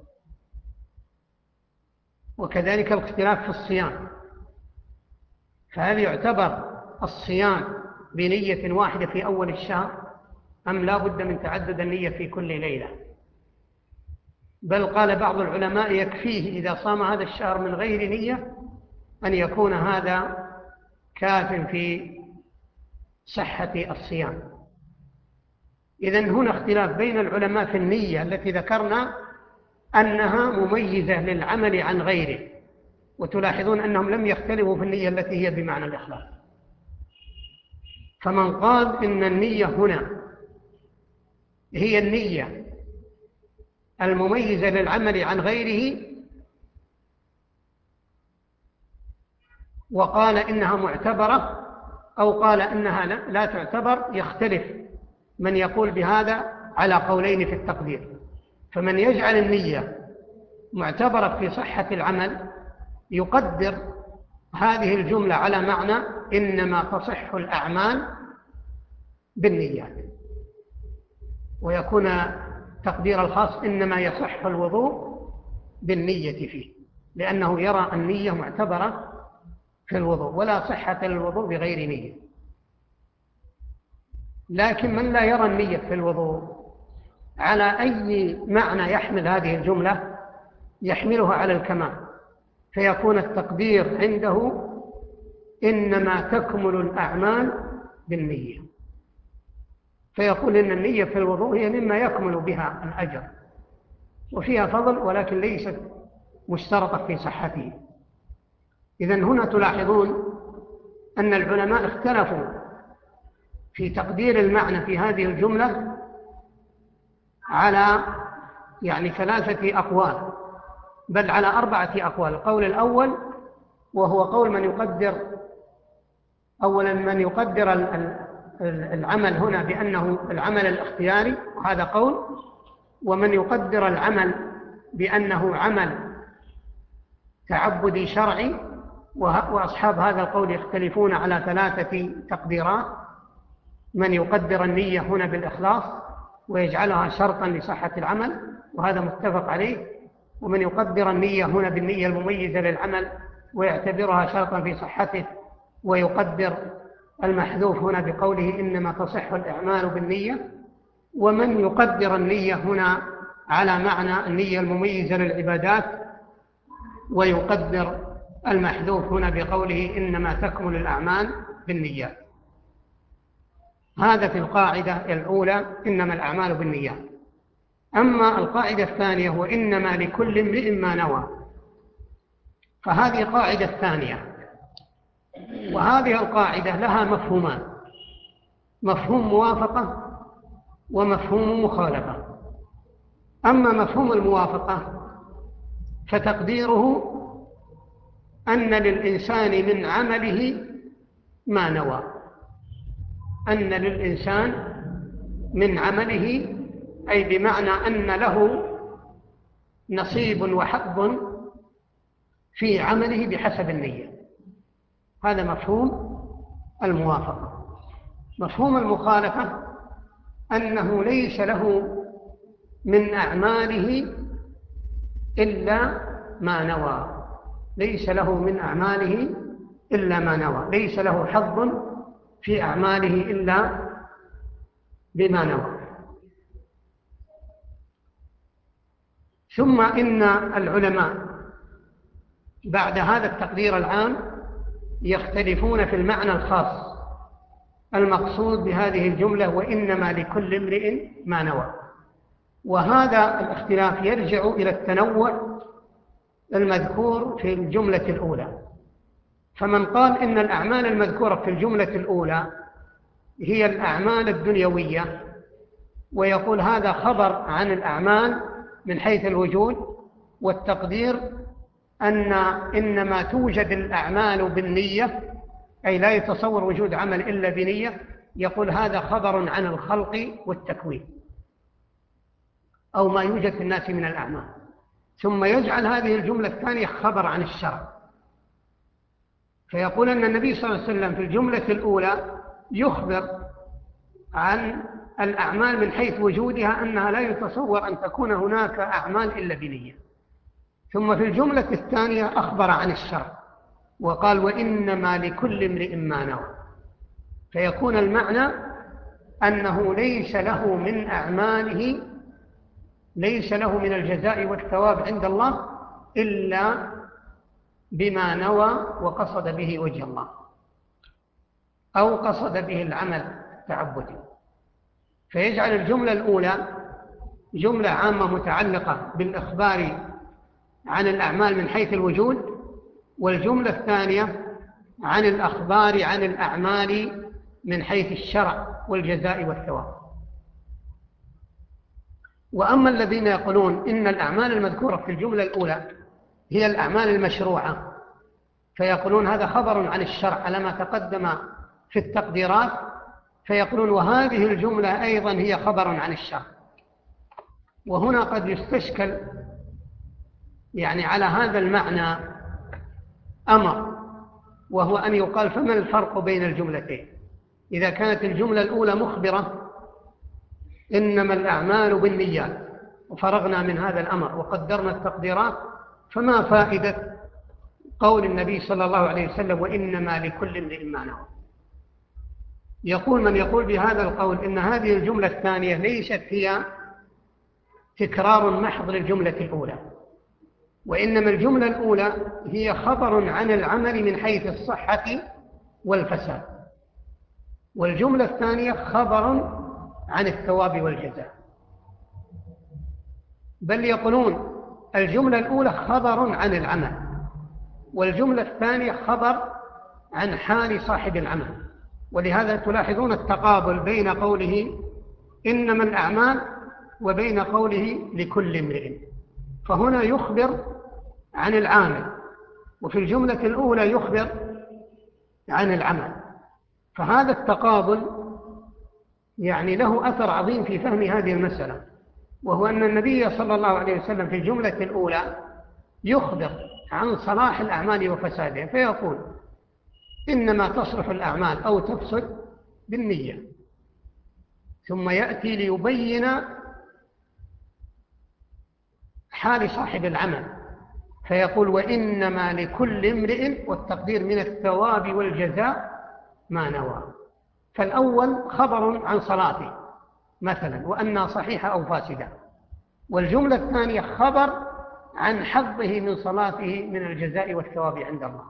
وكذلك الاختلاف في الصيام، فهل يعتبر الصيام بنية واحدة في أول الشهر أم لا بد من تعدد النية في كل ليلة؟ بل قال بعض العلماء يكفيه إذا صام هذا الشهر من غير نية أن يكون هذا كاف في صحة الصيام. إذن هنا اختلاف بين العلماء في النية التي ذكرنا أنها مميزة للعمل عن غيره، وتلاحظون أنهم لم يختلفوا في النية التي هي بمعنى الإخلاص. فمن قال إن النية هنا هي النية المميزة للعمل عن غيره وقال إنها معتبرة، أو قال إنها لا تعتبر، يختلف من يقول بهذا على قولين في التقدير. فمن يجعل النية معتبرة في صحة العمل يقدر هذه الجملة على معنى إنما تصح الأعمال بالنيات، ويكون تقدير الخاص إنما يصح الوضوء بالنية فيه، لأنه يرى النية معتبرة في الوضوء ولا صحة للوضوء بغير نية. لكن من لا يرى النية في الوضوء على أي معنى يحمل هذه الجملة يحملها على الكمال، فيكون التقدير عنده إنما تكمل الأعمال بالنية، فيقول إن النية في الوضوء هي مما يكمل بها الأجر وفيها فضل، ولكن ليست مشترطة في صحته. إذن هنا تلاحظون أن العلماء اختلفوا في تقدير المعنى في هذه الجملة على ثلاثة أقوال، بل على 4 أقوال. القول الأول وهو قول من يقدر أولا من يقدر العمل هنا بأنه العمل الاختياري، وهذا قول، ومن يقدر العمل بأنه عمل تعبدي شرعي، وأصحاب هذا القول يختلفون على 3 تقديرات: من يقدر النية هنا بالإخلاص ويجعلها شرطا لصحة العمل وهذا متفق عليه، ومن يقدر النية هنا بالنية المميزة للعمل ويعتبرها شرطا في صحته، ويقدر المحذوف هنا بقوله إنما تصح الأعمال بالنية، ومن يقدر النية هنا على معنى النية المميزة للعبادات ويقدر المحذوف هنا بقوله إنما تكمل الأعمال بالنيات. هذا في القاعدة الأولى إنما الأعمال بالنيات. أما القاعدة الثانية وإنما لكل امرئ ما نوى، فهذه قاعدة ثانية، وهذه القاعدة لها مفهومان: مفهوم موافقة ومفهوم مخالفة. أما مفهوم الموافقة فتقديره أن للإنسان من عمله ما نوى، أن للإنسان من عمله، أي بمعنى أن له نصيب وحظ في عمله بحسب النية. هذا مفهوم الموافقة. مفهوم المخالفة أنه ليس له من أعماله إلا ما نوى، ليس له من أعماله إلا ما نوى، ليس له حظ في أعماله إلا بما نوى. ثم إن العلماء بعد هذا التقدير العام يختلفون في المعنى الخاص المقصود بهذه الجملة، وإنما لكل امرئ ما نوى. وهذا الاختلاف يرجع إلى التنوع المذكور في الجملة الأولى. فمن قال إن الأعمال المذكورة في الجملة الأولى هي الأعمال الدنيوية، ويقول هذا خبر عن الأعمال من حيث الوجود، والتقدير أن إنما توجد الأعمال بالنية، أي لا يتصور وجود عمل إلا بنية، يقول هذا خبر عن الخلق والتكوين أو ما يوجد في الناس من الأعمال. ثم يجعل هذه الجملة الثانية خبر عن الشرع، فيقول أن النبي صلى الله عليه وسلم في الجملة الأولى يخبر عن الأعمال من حيث وجودها أنها لا يتصور أن تكون هناك أعمال إلا بنية. ثم في الجملة الثانية أخبر عن الشرع وقال وإنما لكل امرئ ما نوى، فيكون المعنى أنه ليس له من أعماله، ليس له من الجزاء والثواب عند الله إلا بما نوى وقصد به وجه الله، أو قصد به العمل التعبدي. فيجعل الجملة الأولى جملة عامة متعلقة بالإخبار عن الأعمال من حيث الوجود، والجملة الثانية عن الأخبار عن الأعمال من حيث الشرع والجزاء والثواب. وأما الذين يقولون إن الأعمال المذكورة في الجملة الأولى هي الأعمال المشروعة، فيقولون هذا خبر عن الشرع على ما تقدم في التقديرات، فيقولون وهذه الجملة أيضا هي خبر عن الشرع. وهنا قد يستشكل يعني على هذا المعنى أمر، وهو أن يقال فما الفرق بين الجملتين؟ إذا كانت الجملة الأولى مخبرة إنما الأعمال بالنيات وفرغنا من هذا الأمر وقدرنا التقديرات، فما فائدة قول النبي صلى الله عليه وسلم وإنما لكل امرئ ما نوى؟ يقول من يقول بهذا القول إن هذه الجملة الثانية ليست هي تكرار محض للجملة الأولى، وإنما الجملة الأولى هي خبر عن العمل من حيث الصحة والفساد، والجملة الثانية خبر عن الثواب والجزاء. بل يقولون الجملة الأولى خبر عن العمل، والجملة الثانية خبر عن حال صاحب العمل. ولهذا تلاحظون التقابل بين قوله إنما الأعمال وبين قوله لكل امرئ. فهنا يخبر عن العامل، وفي الجملة الأولى يخبر عن العمل. فهذا التقابل يعني له أثر عظيم في فهم هذه المسألة، وهو أن النبي صلى الله عليه وسلم في الجملة الأولى يخبر عن صلاح الأعمال وفسادها، فيقول إنما تصلح الأعمال أو تفسد بالنية، ثم يأتي ليبين حال صاحب العمل فيقول وإنما لكل امرئ، والتقدير من الثواب والجزاء ما نوى. فالأول خبر عن صلاته مثلا وأنها صحيحة أو فاسدة، والجملة الثانية خبر عن حظه من صلاته من الجزاء والثواب عند الله.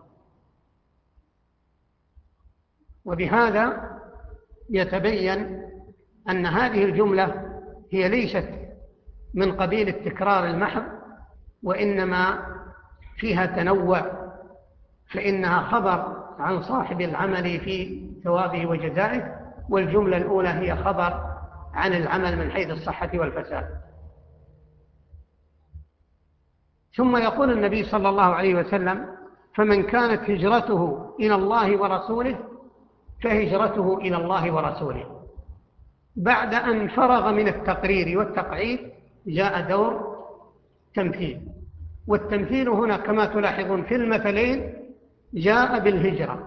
وبهذا يتبين أن هذه الجملة هي ليست من قبيل التكرار المحض، وإنما فيها تنوع، فإنها خبر عن صاحب العمل في ثوابه وجزائه، والجملة الأولى هي خبر عن العمل من حيث الصحة والفساد. ثم يقول النبي صلى الله عليه وسلم: فمن كانت هجرته إلى الله ورسوله فهجرته إلى الله ورسوله. بعد أن فرغ من التقرير والتقعيد جاء دور تمثيل، والتمثيل هنا كما تلاحظون في المثلين جاء بالهجرة.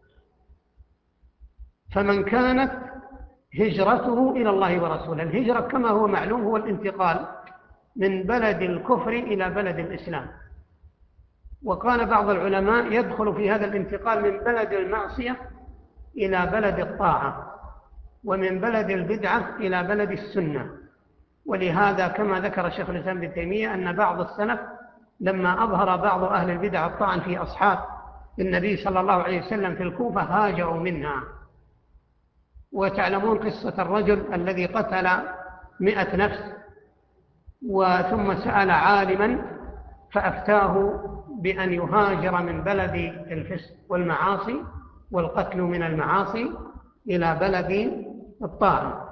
فمن كانت هجرته إلى الله ورسوله، الهجرة كما هو معلوم هو الانتقال من بلد الكفر إلى بلد الإسلام، وقال بعض العلماء يدخل في هذا الانتقال من بلد المعصية إلى بلد الطاعة، ومن بلد البدعة إلى بلد السنة. ولهذا كما ذكر شيخ الإسلام ابن تيمية أن بعض السلف لما أظهر بعض أهل البدع الطعن في أصحاب النبي صلى الله عليه وسلم في الكوفة هاجروا منها. وتعلمون قصة الرجل الذي قتل 100 نفس وثم سأل عالما فأفتاه بأن يهاجر من بلد الفسق والمعاصي والقتل من المعاصي إلى بلد الطاعة.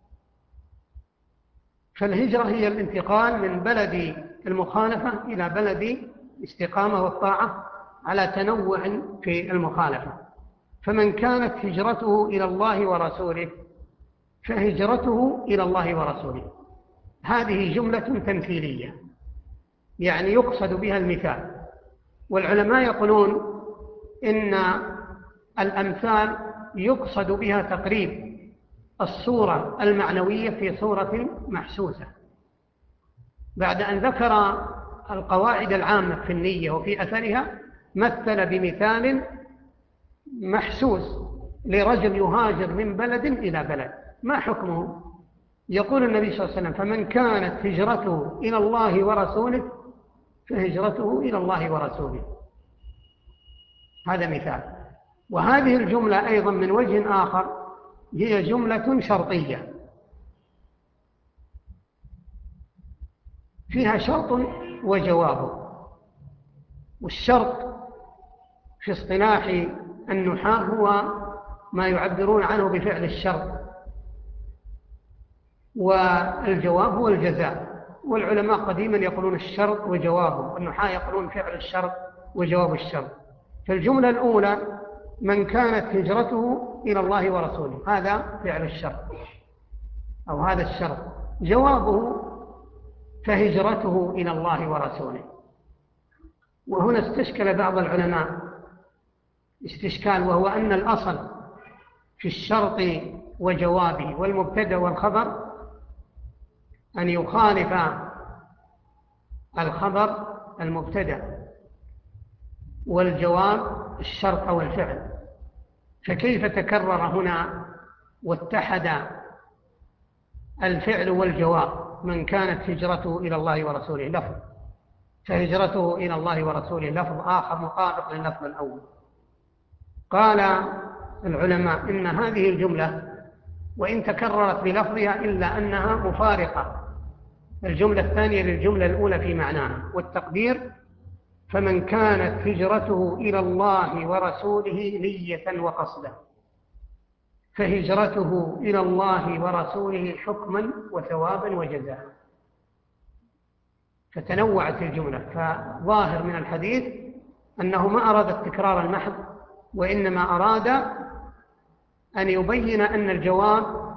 فالهجرة هي الانتقال من بلد المخالفة إلى بلد الاستقامة والطاعة على تنوع في المخالفة. فمن كانت هجرته إلى الله ورسوله فهجرته إلى الله ورسوله. هذه جملة تمثيلية، يعني يقصد بها المثال. والعلماء يقولون إن الأمثال يقصد بها تقريب الصورة المعنوية في صورة محسوسة. بعد أن ذكر القواعد العامة في النية وفي أثرها مثل بمثال محسوس لرجل يهاجر من بلد إلى بلد. ما حكمه؟ يقول النبي صلى الله عليه وسلم: فمن كانت هجرته إلى الله ورسوله فهجرته إلى الله ورسوله. هذا مثال. وهذه الجملة أيضا من وجه آخر هي جملة شرطية فيها شرط وجواب. والشرط في اصطلاح النحاة هو ما يعبرون عنه بفعل الشرط، والجواب هو الجزاء. والعلماء قديما يقولون الشرط وجوابه، والنحاة يقولون فعل الشرط وجواب الشرط. فالجملة الأولى: من كانت هجرته إلى الله ورسوله، هذا فعل الشرط أو هذا الشرط. جوابه: فهجرته إلى الله ورسوله. وهنا استشكل بعض العلماء استشكال، وهو أن الأصل في الشرط وجوابه والمبتدأ والخبر أن يخالف الخبر المبتدأ والجواب الشرط أو الفعل. فكيف تكرر هنا واتحد الفعل والجواب؟ من كانت هجرته إلى الله ورسوله لفظ، فهجرته إلى الله ورسوله لفظ آخر مطابق لللفظ الأول. قال العلماء إن هذه الجملة وإن تكررت بلفظها إلا أنها مفارقة الجملة الثانية للجملة الأولى في معناها. والتقدير: فمن كانت هجرته إلى الله ورسوله نية وقصدا فهجرته إلى الله ورسوله حكما وثوابا وجزاء. فتنوعت الجملة. فظاهر من الحديث أنه ما أراد التكرار المحض، وإنما أراد أن يبين أن الجواب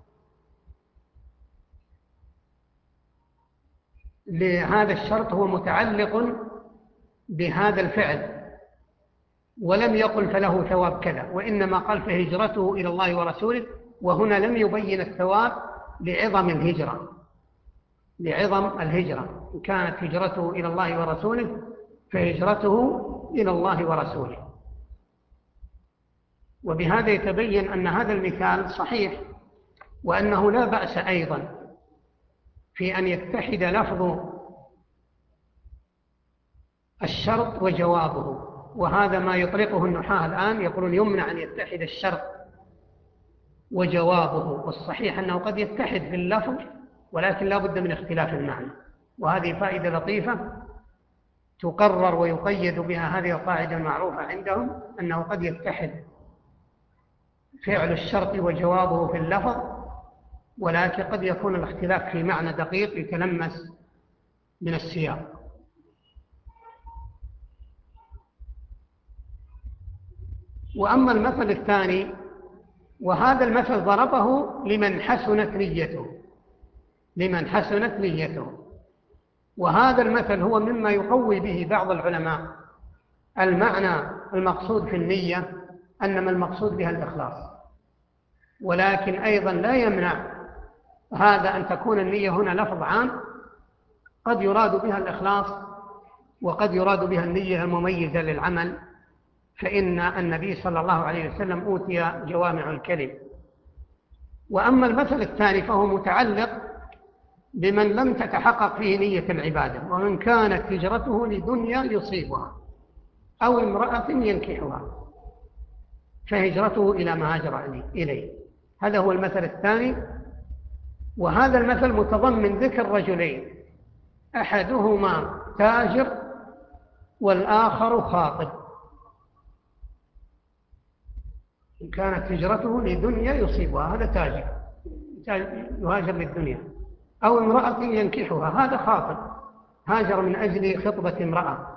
لهذا الشرط هو متعلق بهذا الفعل، ولم يقل فله ثواب كذا، وإنما قال فهجرته إلى الله ورسوله. وهنا لم يبين الثواب لعظم الهجرة، لعظم الهجرة. إن كانت هجرته إلى الله ورسوله فهجرته إلى الله ورسوله. وبهذا يتبين أن هذا المثال صحيح، وأنه لا بأس أيضا في أن يتحد لفظ الشرط وجوابه. وهذا ما يطلقه النحاة الآن، يقولون يمنع أن يتحد الشرط وجوابه. والصحيح أنه قد يتحد في اللفظ ولكن لا بد من اختلاف المعنى. وهذه فائدة لطيفة تقرر ويقيد بها هذه القاعدة المعروفة عندهم، أنه قد يتحد فعل الشرط وجوابه في اللفظ، ولكن قد يكون الاختلاف في معنى دقيق يتلمس من السياق. وأما المثل الثاني، وهذا المثل ضربه لمن حسنت نيته، وهذا المثل هو مما يقوي به بعض العلماء المعنى المقصود في النية، أنما المقصود بها الإخلاص، ولكن أيضا لا يمنع هذا أن تكون النية هنا لفظ عام، قد يراد بها الإخلاص وقد يراد بها النية المميزة للعمل، فإن النبي صلى الله عليه وسلم أوتي جوامع الكلم. وأما المثل الثاني فهو متعلق بمن لم تتحقق فيه نية العبادة، ومن كانت هجرته لدنيا يصيبها أو امرأة ينكحها فهجرته إلى ما هاجر إليه. هذا هو المثل الثاني. وهذا المثل متضمن ذكر رجلين، أحدهما تاجر والآخر خاطب. إن كانت هجرته لدنيا يصيبها، هذا تاجر يهاجر للدنيا، أو امرأة ينكحها، هذا خاطب هاجر من أجل خطبة امرأة.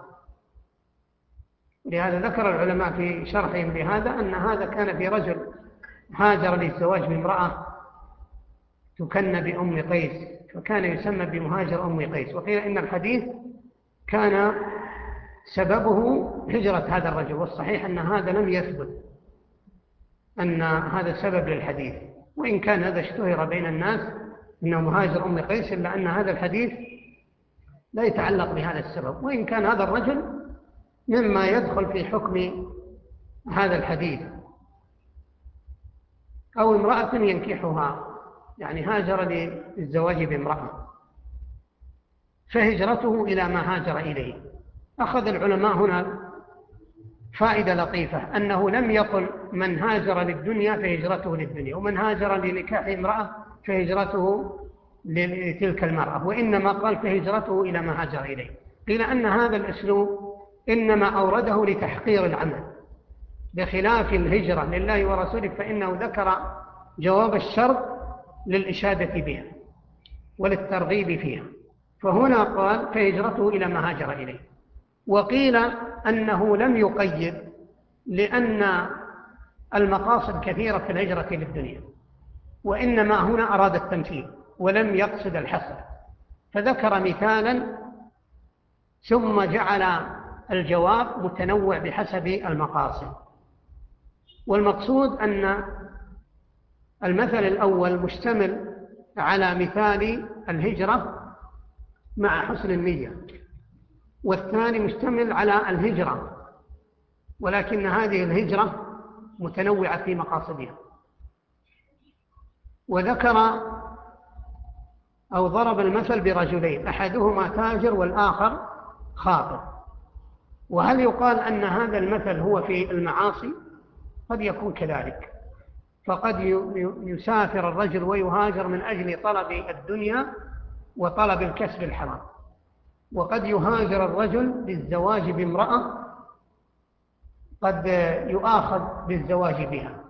لهذا ذكر العلماء في شرحهم لهذا أن هذا كان في رجل هاجر للزواج بامرأة تكن بأم قيس، فكان يسمى بمهاجر أم قيس. وقيل إن الحديث كان سببه هجرة هذا الرجل، والصحيح أن هذا لم يثبت أن هذا سبب للحديث، وإن كان هذا اشتهر بين الناس أنه مهاجر أم قيس، إلا أن هذا الحديث لا يتعلق بهذا السبب، وإن كان هذا الرجل مما يدخل في حكم هذا الحديث. أو امرأة ينكحها، يعني هاجر للزواج بامرأة فهجرته إلى ما هاجر إليه. أخذ العلماء هنا فائدة لطيفة، أنه لم يقل من هاجر للدنيا فهجرته للدنيا، ومن هاجر لنكاح امرأة فهجرته لتلك المرأة، وإنما قال فهجرته إلى ما هاجر إليه. قيل أن هذا الأسلوب إنما أورده لتحقير العمل، بخلاف الهجرة لله ورسوله فإنه ذكر جواب الشرط للإشادة بها وللترغيب فيها، فهنا قال فهجرته إلى ما هاجر إليه. وقيل أنه لم يقيد، لأن المقاصد كثيرة في الهجرة للدنيا، وإنما هنا أراد التمثيل ولم يقصد الحصر، فذكر مثالا ثم جعل الجواب متنوع بحسب المقاصد. والمقصود أن المثل الأول مشتمل على مثال الهجرة مع حسن النية، والثاني مشتمل على الهجرة ولكن هذه الهجرة متنوعة في مقاصدها. وذكر أو ضرب المثل برجلين، أحدهما تاجر والآخر خاطب. وهل يقال أن هذا المثل هو في المعاصي؟ قد يكون كذلك، فقد يسافر الرجل ويهاجر من أجل طلب الدنيا وطلب الكسب الحرام، وقد يهاجر الرجل للزواج بامرأة قد يؤاخذ بالزواج بها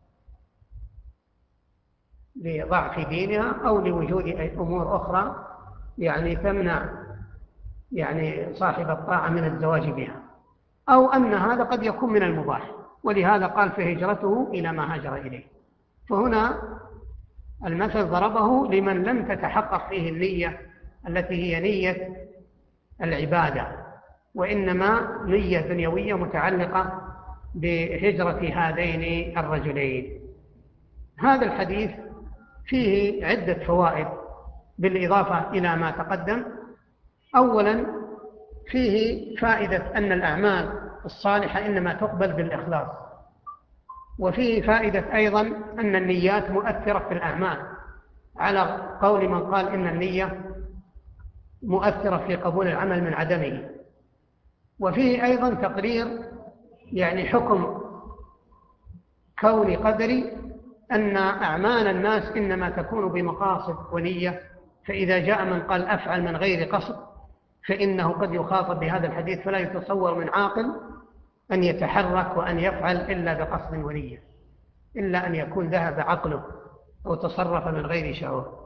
لضعف دينها أو لوجود أمور أخرى يعني تمنع يعني صاحب الطاعة من الزواج بها، أو أن هذا قد يكون من المباح، ولهذا قال فهجرته إلى ما هاجر إليه. فهنا المثل ضربه لمن لم تتحقق فيه النية التي هي نية العبادة، وإنما نية دنيوية متعلقة بهجرة هذين الرجلين. هذا الحديث فيه عدة فوائد بالإضافة إلى ما تقدم. أولا فيه فائدة أن الأعمال الصالحة إنما تقبل بالإخلاص، وفيه فائدة أيضا أن النيات مؤثرة في الأعمال على قول من قال إن النية مؤثرة في قبول العمل من عدمه. وفيه أيضا تقرير يعني حكم كوني قدري أن أعمال الناس إنما تكون بمقاصد ونية، فإذا جاء من قال أفعل من غير قصد فإنه قد يخاطب بهذا الحديث، فلا يتصور من عاقل أن يتحرك وأن يفعل إلا بقصد ونية، إلا أن يكون ذهب عقله أو تصرف من غير شعور.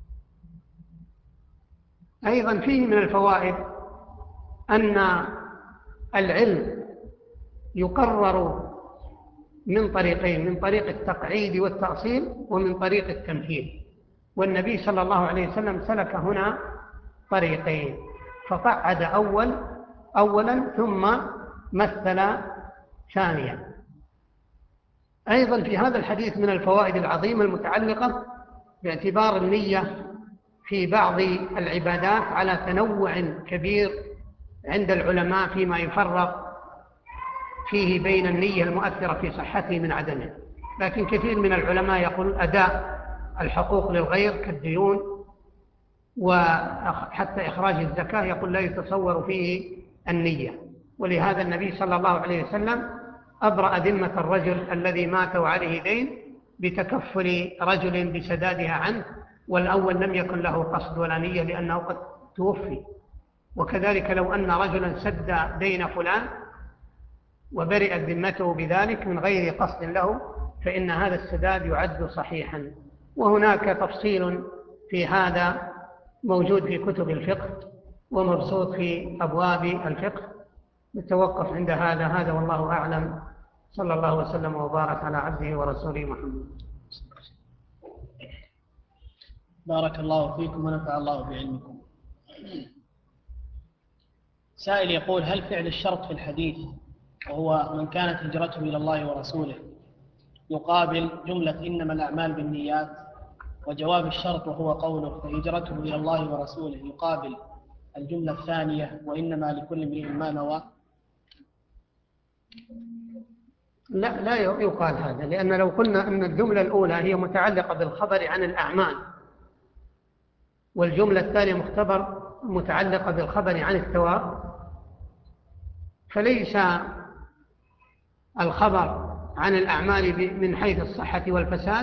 أيضا فيه من الفوائد أن العلم يقرر من طريقين: من طريق التقعيد والتأصيل ومن طريق التمثيل. والنبي صلى الله عليه وسلم سلك هنا طريقين، فقعد أولا ثم مثل ثانيا. أيضا في هذا الحديث من الفوائد العظيمة المتعلقة باعتبار النية في بعض العبادات على تنوع كبير عند العلماء فيما يفرق فيه بين النية المؤثرة في صحته من عدمه. لكن كثير من العلماء يقول أداء الحقوق للغير كالديون وحتى إخراج الزكاة يقول لا يتصور فيه النية. ولهذا النبي صلى الله عليه وسلم أبرأ ذمة الرجل الذي مات وعليه دين بتكفل رجل بسدادها عنه، والأول لم يكن له قصد ولا نية لأنه قد توفي. وكذلك لو أن رجلا سد دين فلان وبرئت ذمته بذلك من غير قصد له فإن هذا السداد يعد صحيحا. وهناك تفصيل في هذا موجود في كتب الفقه ومبسوط في أبواب الفقه. نتوقف عند هذا والله أعلم. صلى الله وسلم وبارك على عبده ورسوله محمد. بارك الله فيكم ونفع الله بعلمكم. سائل يقول: هل فعل الشرط في الحديث وهو من كانت هجرته إلى الله ورسوله يقابل جملة إنما الأعمال بالنيات، وجواب الشرط وهو قوله فهجرته إلى الله ورسوله يقابل الجملة الثانية وإنما لكل امرئ ما نوى؟ لا يقال هذا، لأن لو قلنا أن الجملة الأولى هي متعلقة بالخبر عن الأعمال والجملة الثانية متعلقة بالخبر عن الثواب، فليس الخبر عن الأعمال من حيث الصحة والفساد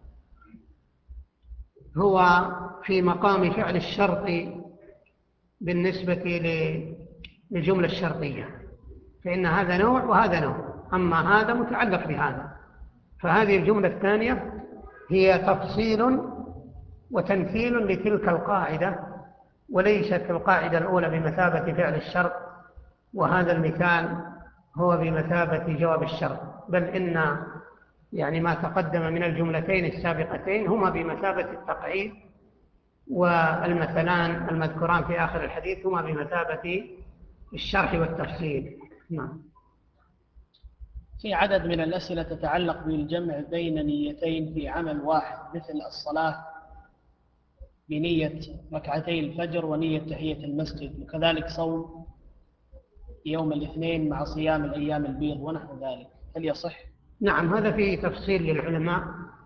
هو في مقام فعل الشرط بالنسبة للجملة الشرطية، فإن هذا نوع وهذا نوع، أما هذا متعلق بهذا. فهذه الجملة الثانية هي تفصيل وتمثيل لتلك القاعدة، وليست القاعدة الأولى بمثابة فعل الشرط وهذا المثال هو بمثابة جواب الشرط، بل إن ما تقدم من الجملتين السابقتين هما بمثابة التقعيد، والمثلان المذكوران في آخر الحديث هما بمثابة الشرح والتفصيل. نعم. في عدد من الأسئلة تتعلق بالجمع بين نيتين في عمل واحد، مثل الصلاة بنية ركعتي الفجر ونية تحية المسجد، وكذلك صوم يوم الاثنين مع صيام الأيام البيض ونحو ذلك، هل يصح؟ نعم، هذا فيه تفصيل للعلماء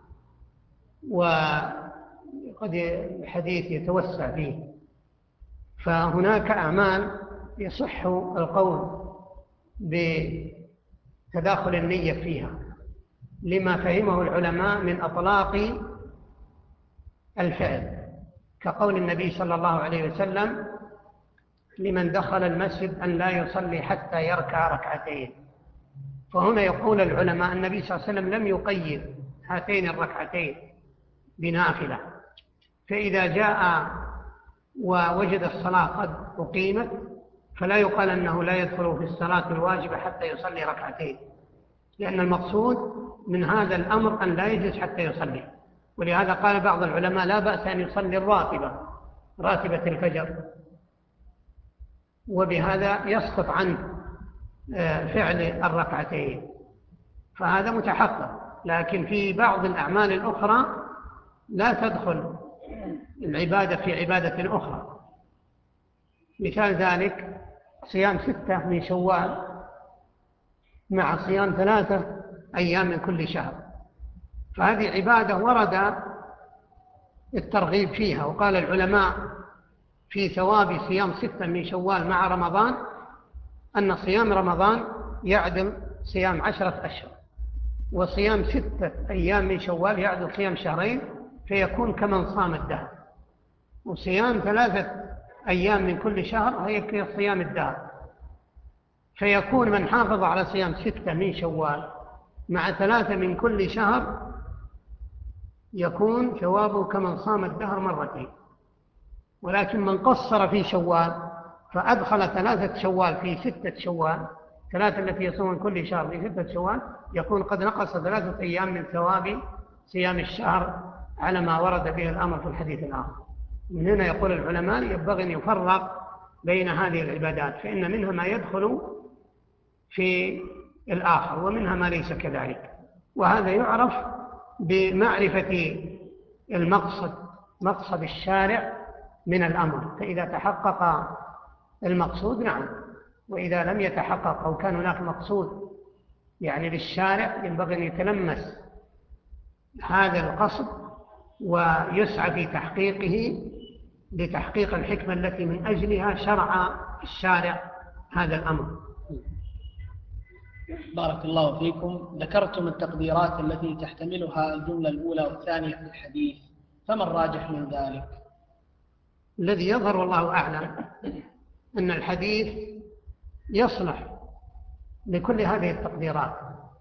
وقد الحديث يتوسع فيه. فهناك أعمال يصح القول بتداخل النية فيها لما فهمه العلماء من أطلاق الفعل، كقول النبي صلى الله عليه وسلم لمن دخل المسجد أن لا يصلي حتى يركع ركعتين. فهنا يقول العلماء النبي صلى الله عليه وسلم لم يقيد هاتين الركعتين بنافلة، فإذا جاء ووجد الصلاة قد أقيمت فلا يقال أنه لا يدخل في الصلاة الواجبة حتى يصلي ركعتين، لأن المقصود من هذا الأمر أن لا يجلس حتى يصلي. ولهذا قال بعض العلماء لا بأس أن يصلي راتبة الفجر، وبهذا يسقط عنه فعل الركعتين، فهذا متحقق. لكن في بعض الأعمال الأخرى لا تدخل العبادة في عبادة أخرى. مثال ذلك صيام 6 من شوال مع صيام 3 أيام من كل شهر، فهذه عبادة ورد الترغيب فيها. وقال العلماء في ثواب صيام 6 من شوال مع رمضان أن صيام رمضان يعدل صيام 10 أشهر، وصيام 6 أيام من شوال يعدل صيام شهرين، فيكون كمن صام الدهر. وصيام 3 أيام من كل شهر هي صيام الدهر، فيكون من حافظ على صيام 6 من شوال مع 3 من كل شهر يكون ثوابه كمن صام الدهر مرتين. ولكن من قصر في شوال فأدخل 3 شوال في 6 شوال ثلاثة التي يصومون كل شهر في 6 شوال يكون قد نقص 3 أيام من ثواب صيام الشهر على ما ورد به الأمر في الحديث الآخر. من هنا يقول العلماء ينبغي أن يفرق بين هذه العبادات، فإن منها ما يدخل في الآخر ومنها ما ليس كذلك، وهذا يعرف بمعرفة مقصد الشارع من الأمر، فإذا تحقق المقصود نعم، وإذا لم يتحقق أو كان هناك مقصود يعني للشارع ينبغي أن يتلمس هذا القصد ويسعى في تحقيقه لتحقيق الحكمة التي من أجلها شرع الشارع هذا الأمر. بارك الله فيكم. ذكرتم التقديرات التي تحتملها الجملة الأولى والثانية في الحديث، فما الراجح من ذلك؟ الذي يظهر والله أعلم أن الحديث يصلح لكل هذه التقديرات،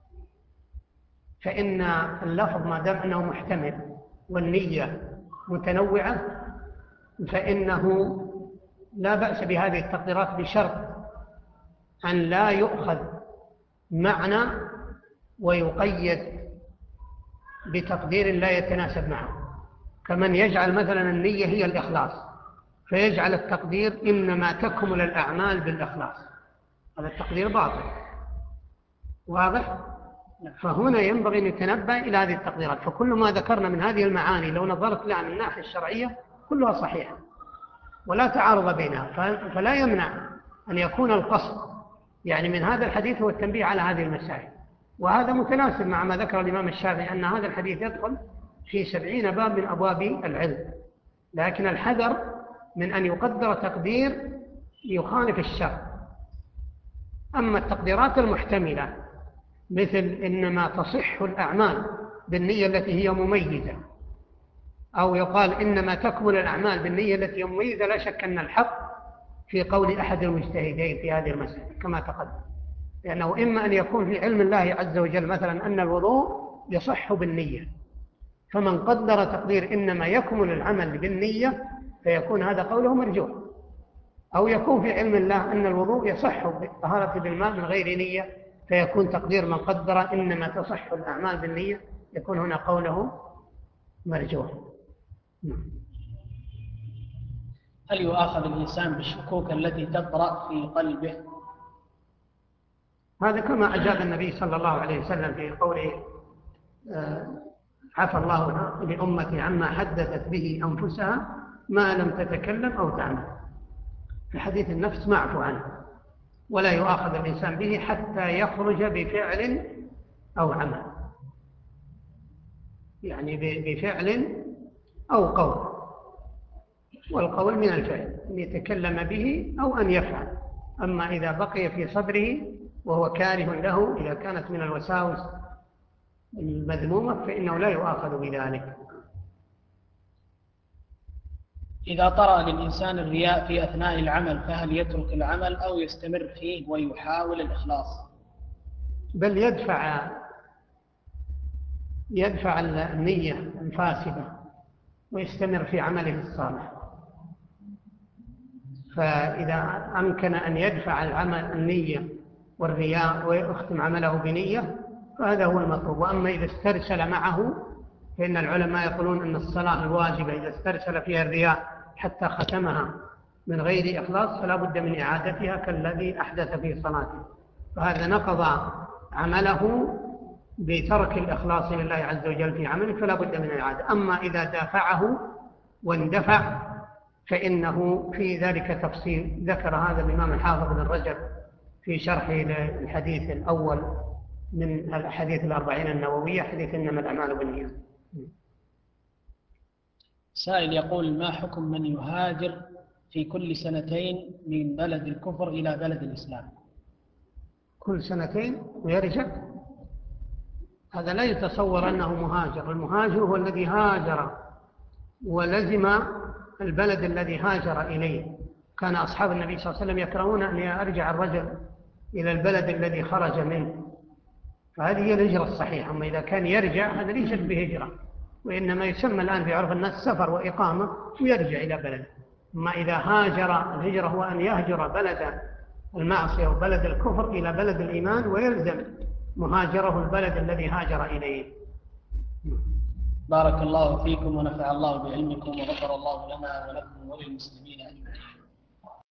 فإن اللفظ ما دام أنه محتمل والنية متنوعة فإنه لا بأس بهذه التقديرات بشرط أن لا يؤخذ معنى ويقيد بتقدير لا يتناسب معه، كمن يجعل مثلا النية هي الإخلاص فيجعل التقدير إنما تكمل الأعمال بالإخلاص، هذا التقدير باطل. واضح؟ فهنا ينبغي أن يتنبه إلى هذه التقديرات، فكل ما ذكرنا من هذه المعاني لو نظرت لها من الناحية الشرعية كلها صحيحة ولا تعارض بينها، فلا يمنع أن يكون القصد يعني من هذا الحديث هو التنبيه على هذه المسائل، وهذا متناسب مع ما ذكر الإمام الشافعي أن هذا الحديث يدخل في 70 باب من أبواب العلم، لكن الحذر من أن يقدر تقدير يخالف الشرع. أما التقديرات المحتملة مثل إنما تصح الأعمال بالنية التي هي مميزة، أو يقال إنما تكمل الأعمال بالنية التي هي مميزة، لا شك أن الحق في قول أحد المجتهدين في هذه المسألة كما تقدم، لأنه إما أن يكون في علم الله عز وجل مثلا أن الوضوء يصح بالنية، فمن قدر تقدير إنما يكمل العمل بالنية فيكون هذا قوله مرجوح، أو يكون في علم الله أن الوضوء يصح بالطهارة بالماء من غير نية فيكون تقدير من قدر إنما تصح الأعمال بالنية يكون هنا قوله مرجوح. هل يؤاخذ الإنسان بالشكوك التي تطرأ في قلبه؟ هذا كما أجاب النبي صلى الله عليه وسلم في قوله عفى الله لأمتي عما حدثت به أنفسها ما لم تتكلم أو تعمل، في حديث النفس معفو عنه، ولا يؤاخذ الإنسان به حتى يخرج بفعل أو عمل، يعني بفعل أو قول، والقول من الفعل أن يتكلم به أو أن يفعل، أما إذا بقي في صدره وهو كاره له إذا كانت من الوساوس المذمومة فإنه لا يؤاخذ بذلك. إذا طرأ للإنسان الرياء في أثناء العمل فهل يترك العمل أو يستمر فيه ويحاول الإخلاص؟ بل يدفع النية الفاسدة ويستمر في عمله الصالح، فإذا أمكن أن يدفع العمل النية والرياء ويختم عمله بنية فهذا هو المطلوب. وأما إذا استرسل معه فإن العلماء يقولون أن الصلاة الواجبة إذا استرسل فيها الرياء حتى ختمها من غير إخلاص فلا بد من إعادتها كالذي أحدث في صلاته، فهذا نقض عمله بترك الإخلاص لله عز وجل في عمله فلا بد من الإعادة. أما إذا دافعه واندفع فإنه في ذلك تفصيل ذكر هذا الإمام الحافظ بن رجب في شرح الحديث الأول من الحديث 40 النووية، حديث إنما الأعمال بالنيات. سائل يقول ما حكم من يهاجر في كل سنتين من بلد الكفر إلى بلد الإسلام؟ كل سنتين ويرجع؟ هذا لا يتصور أنه مهاجر. المهاجر هو الذي هاجر ولزم البلد الذي هاجر إليه. كان أصحاب النبي صلى الله عليه وسلم يكرهون أن يرجع الرجل إلى البلد الذي خرج منه، فهذه هي الهجرة الصحيحة. أما إذا كان يرجع هذا ليس بهجرة، وإنما يسمى الآن في عرف الناس سفر وإقامة ويرجع إلى بلده. أما إذا هاجر الهجرة هو أن يهجر بلد المعصية وبلد الكفر إلى بلد الإيمان، ويلزم مهاجره البلد الذي هاجر إليه. بارك الله فيكم ونفع الله بعلمكم وغفر الله لنا ولكم وللمسلمين أجمعين.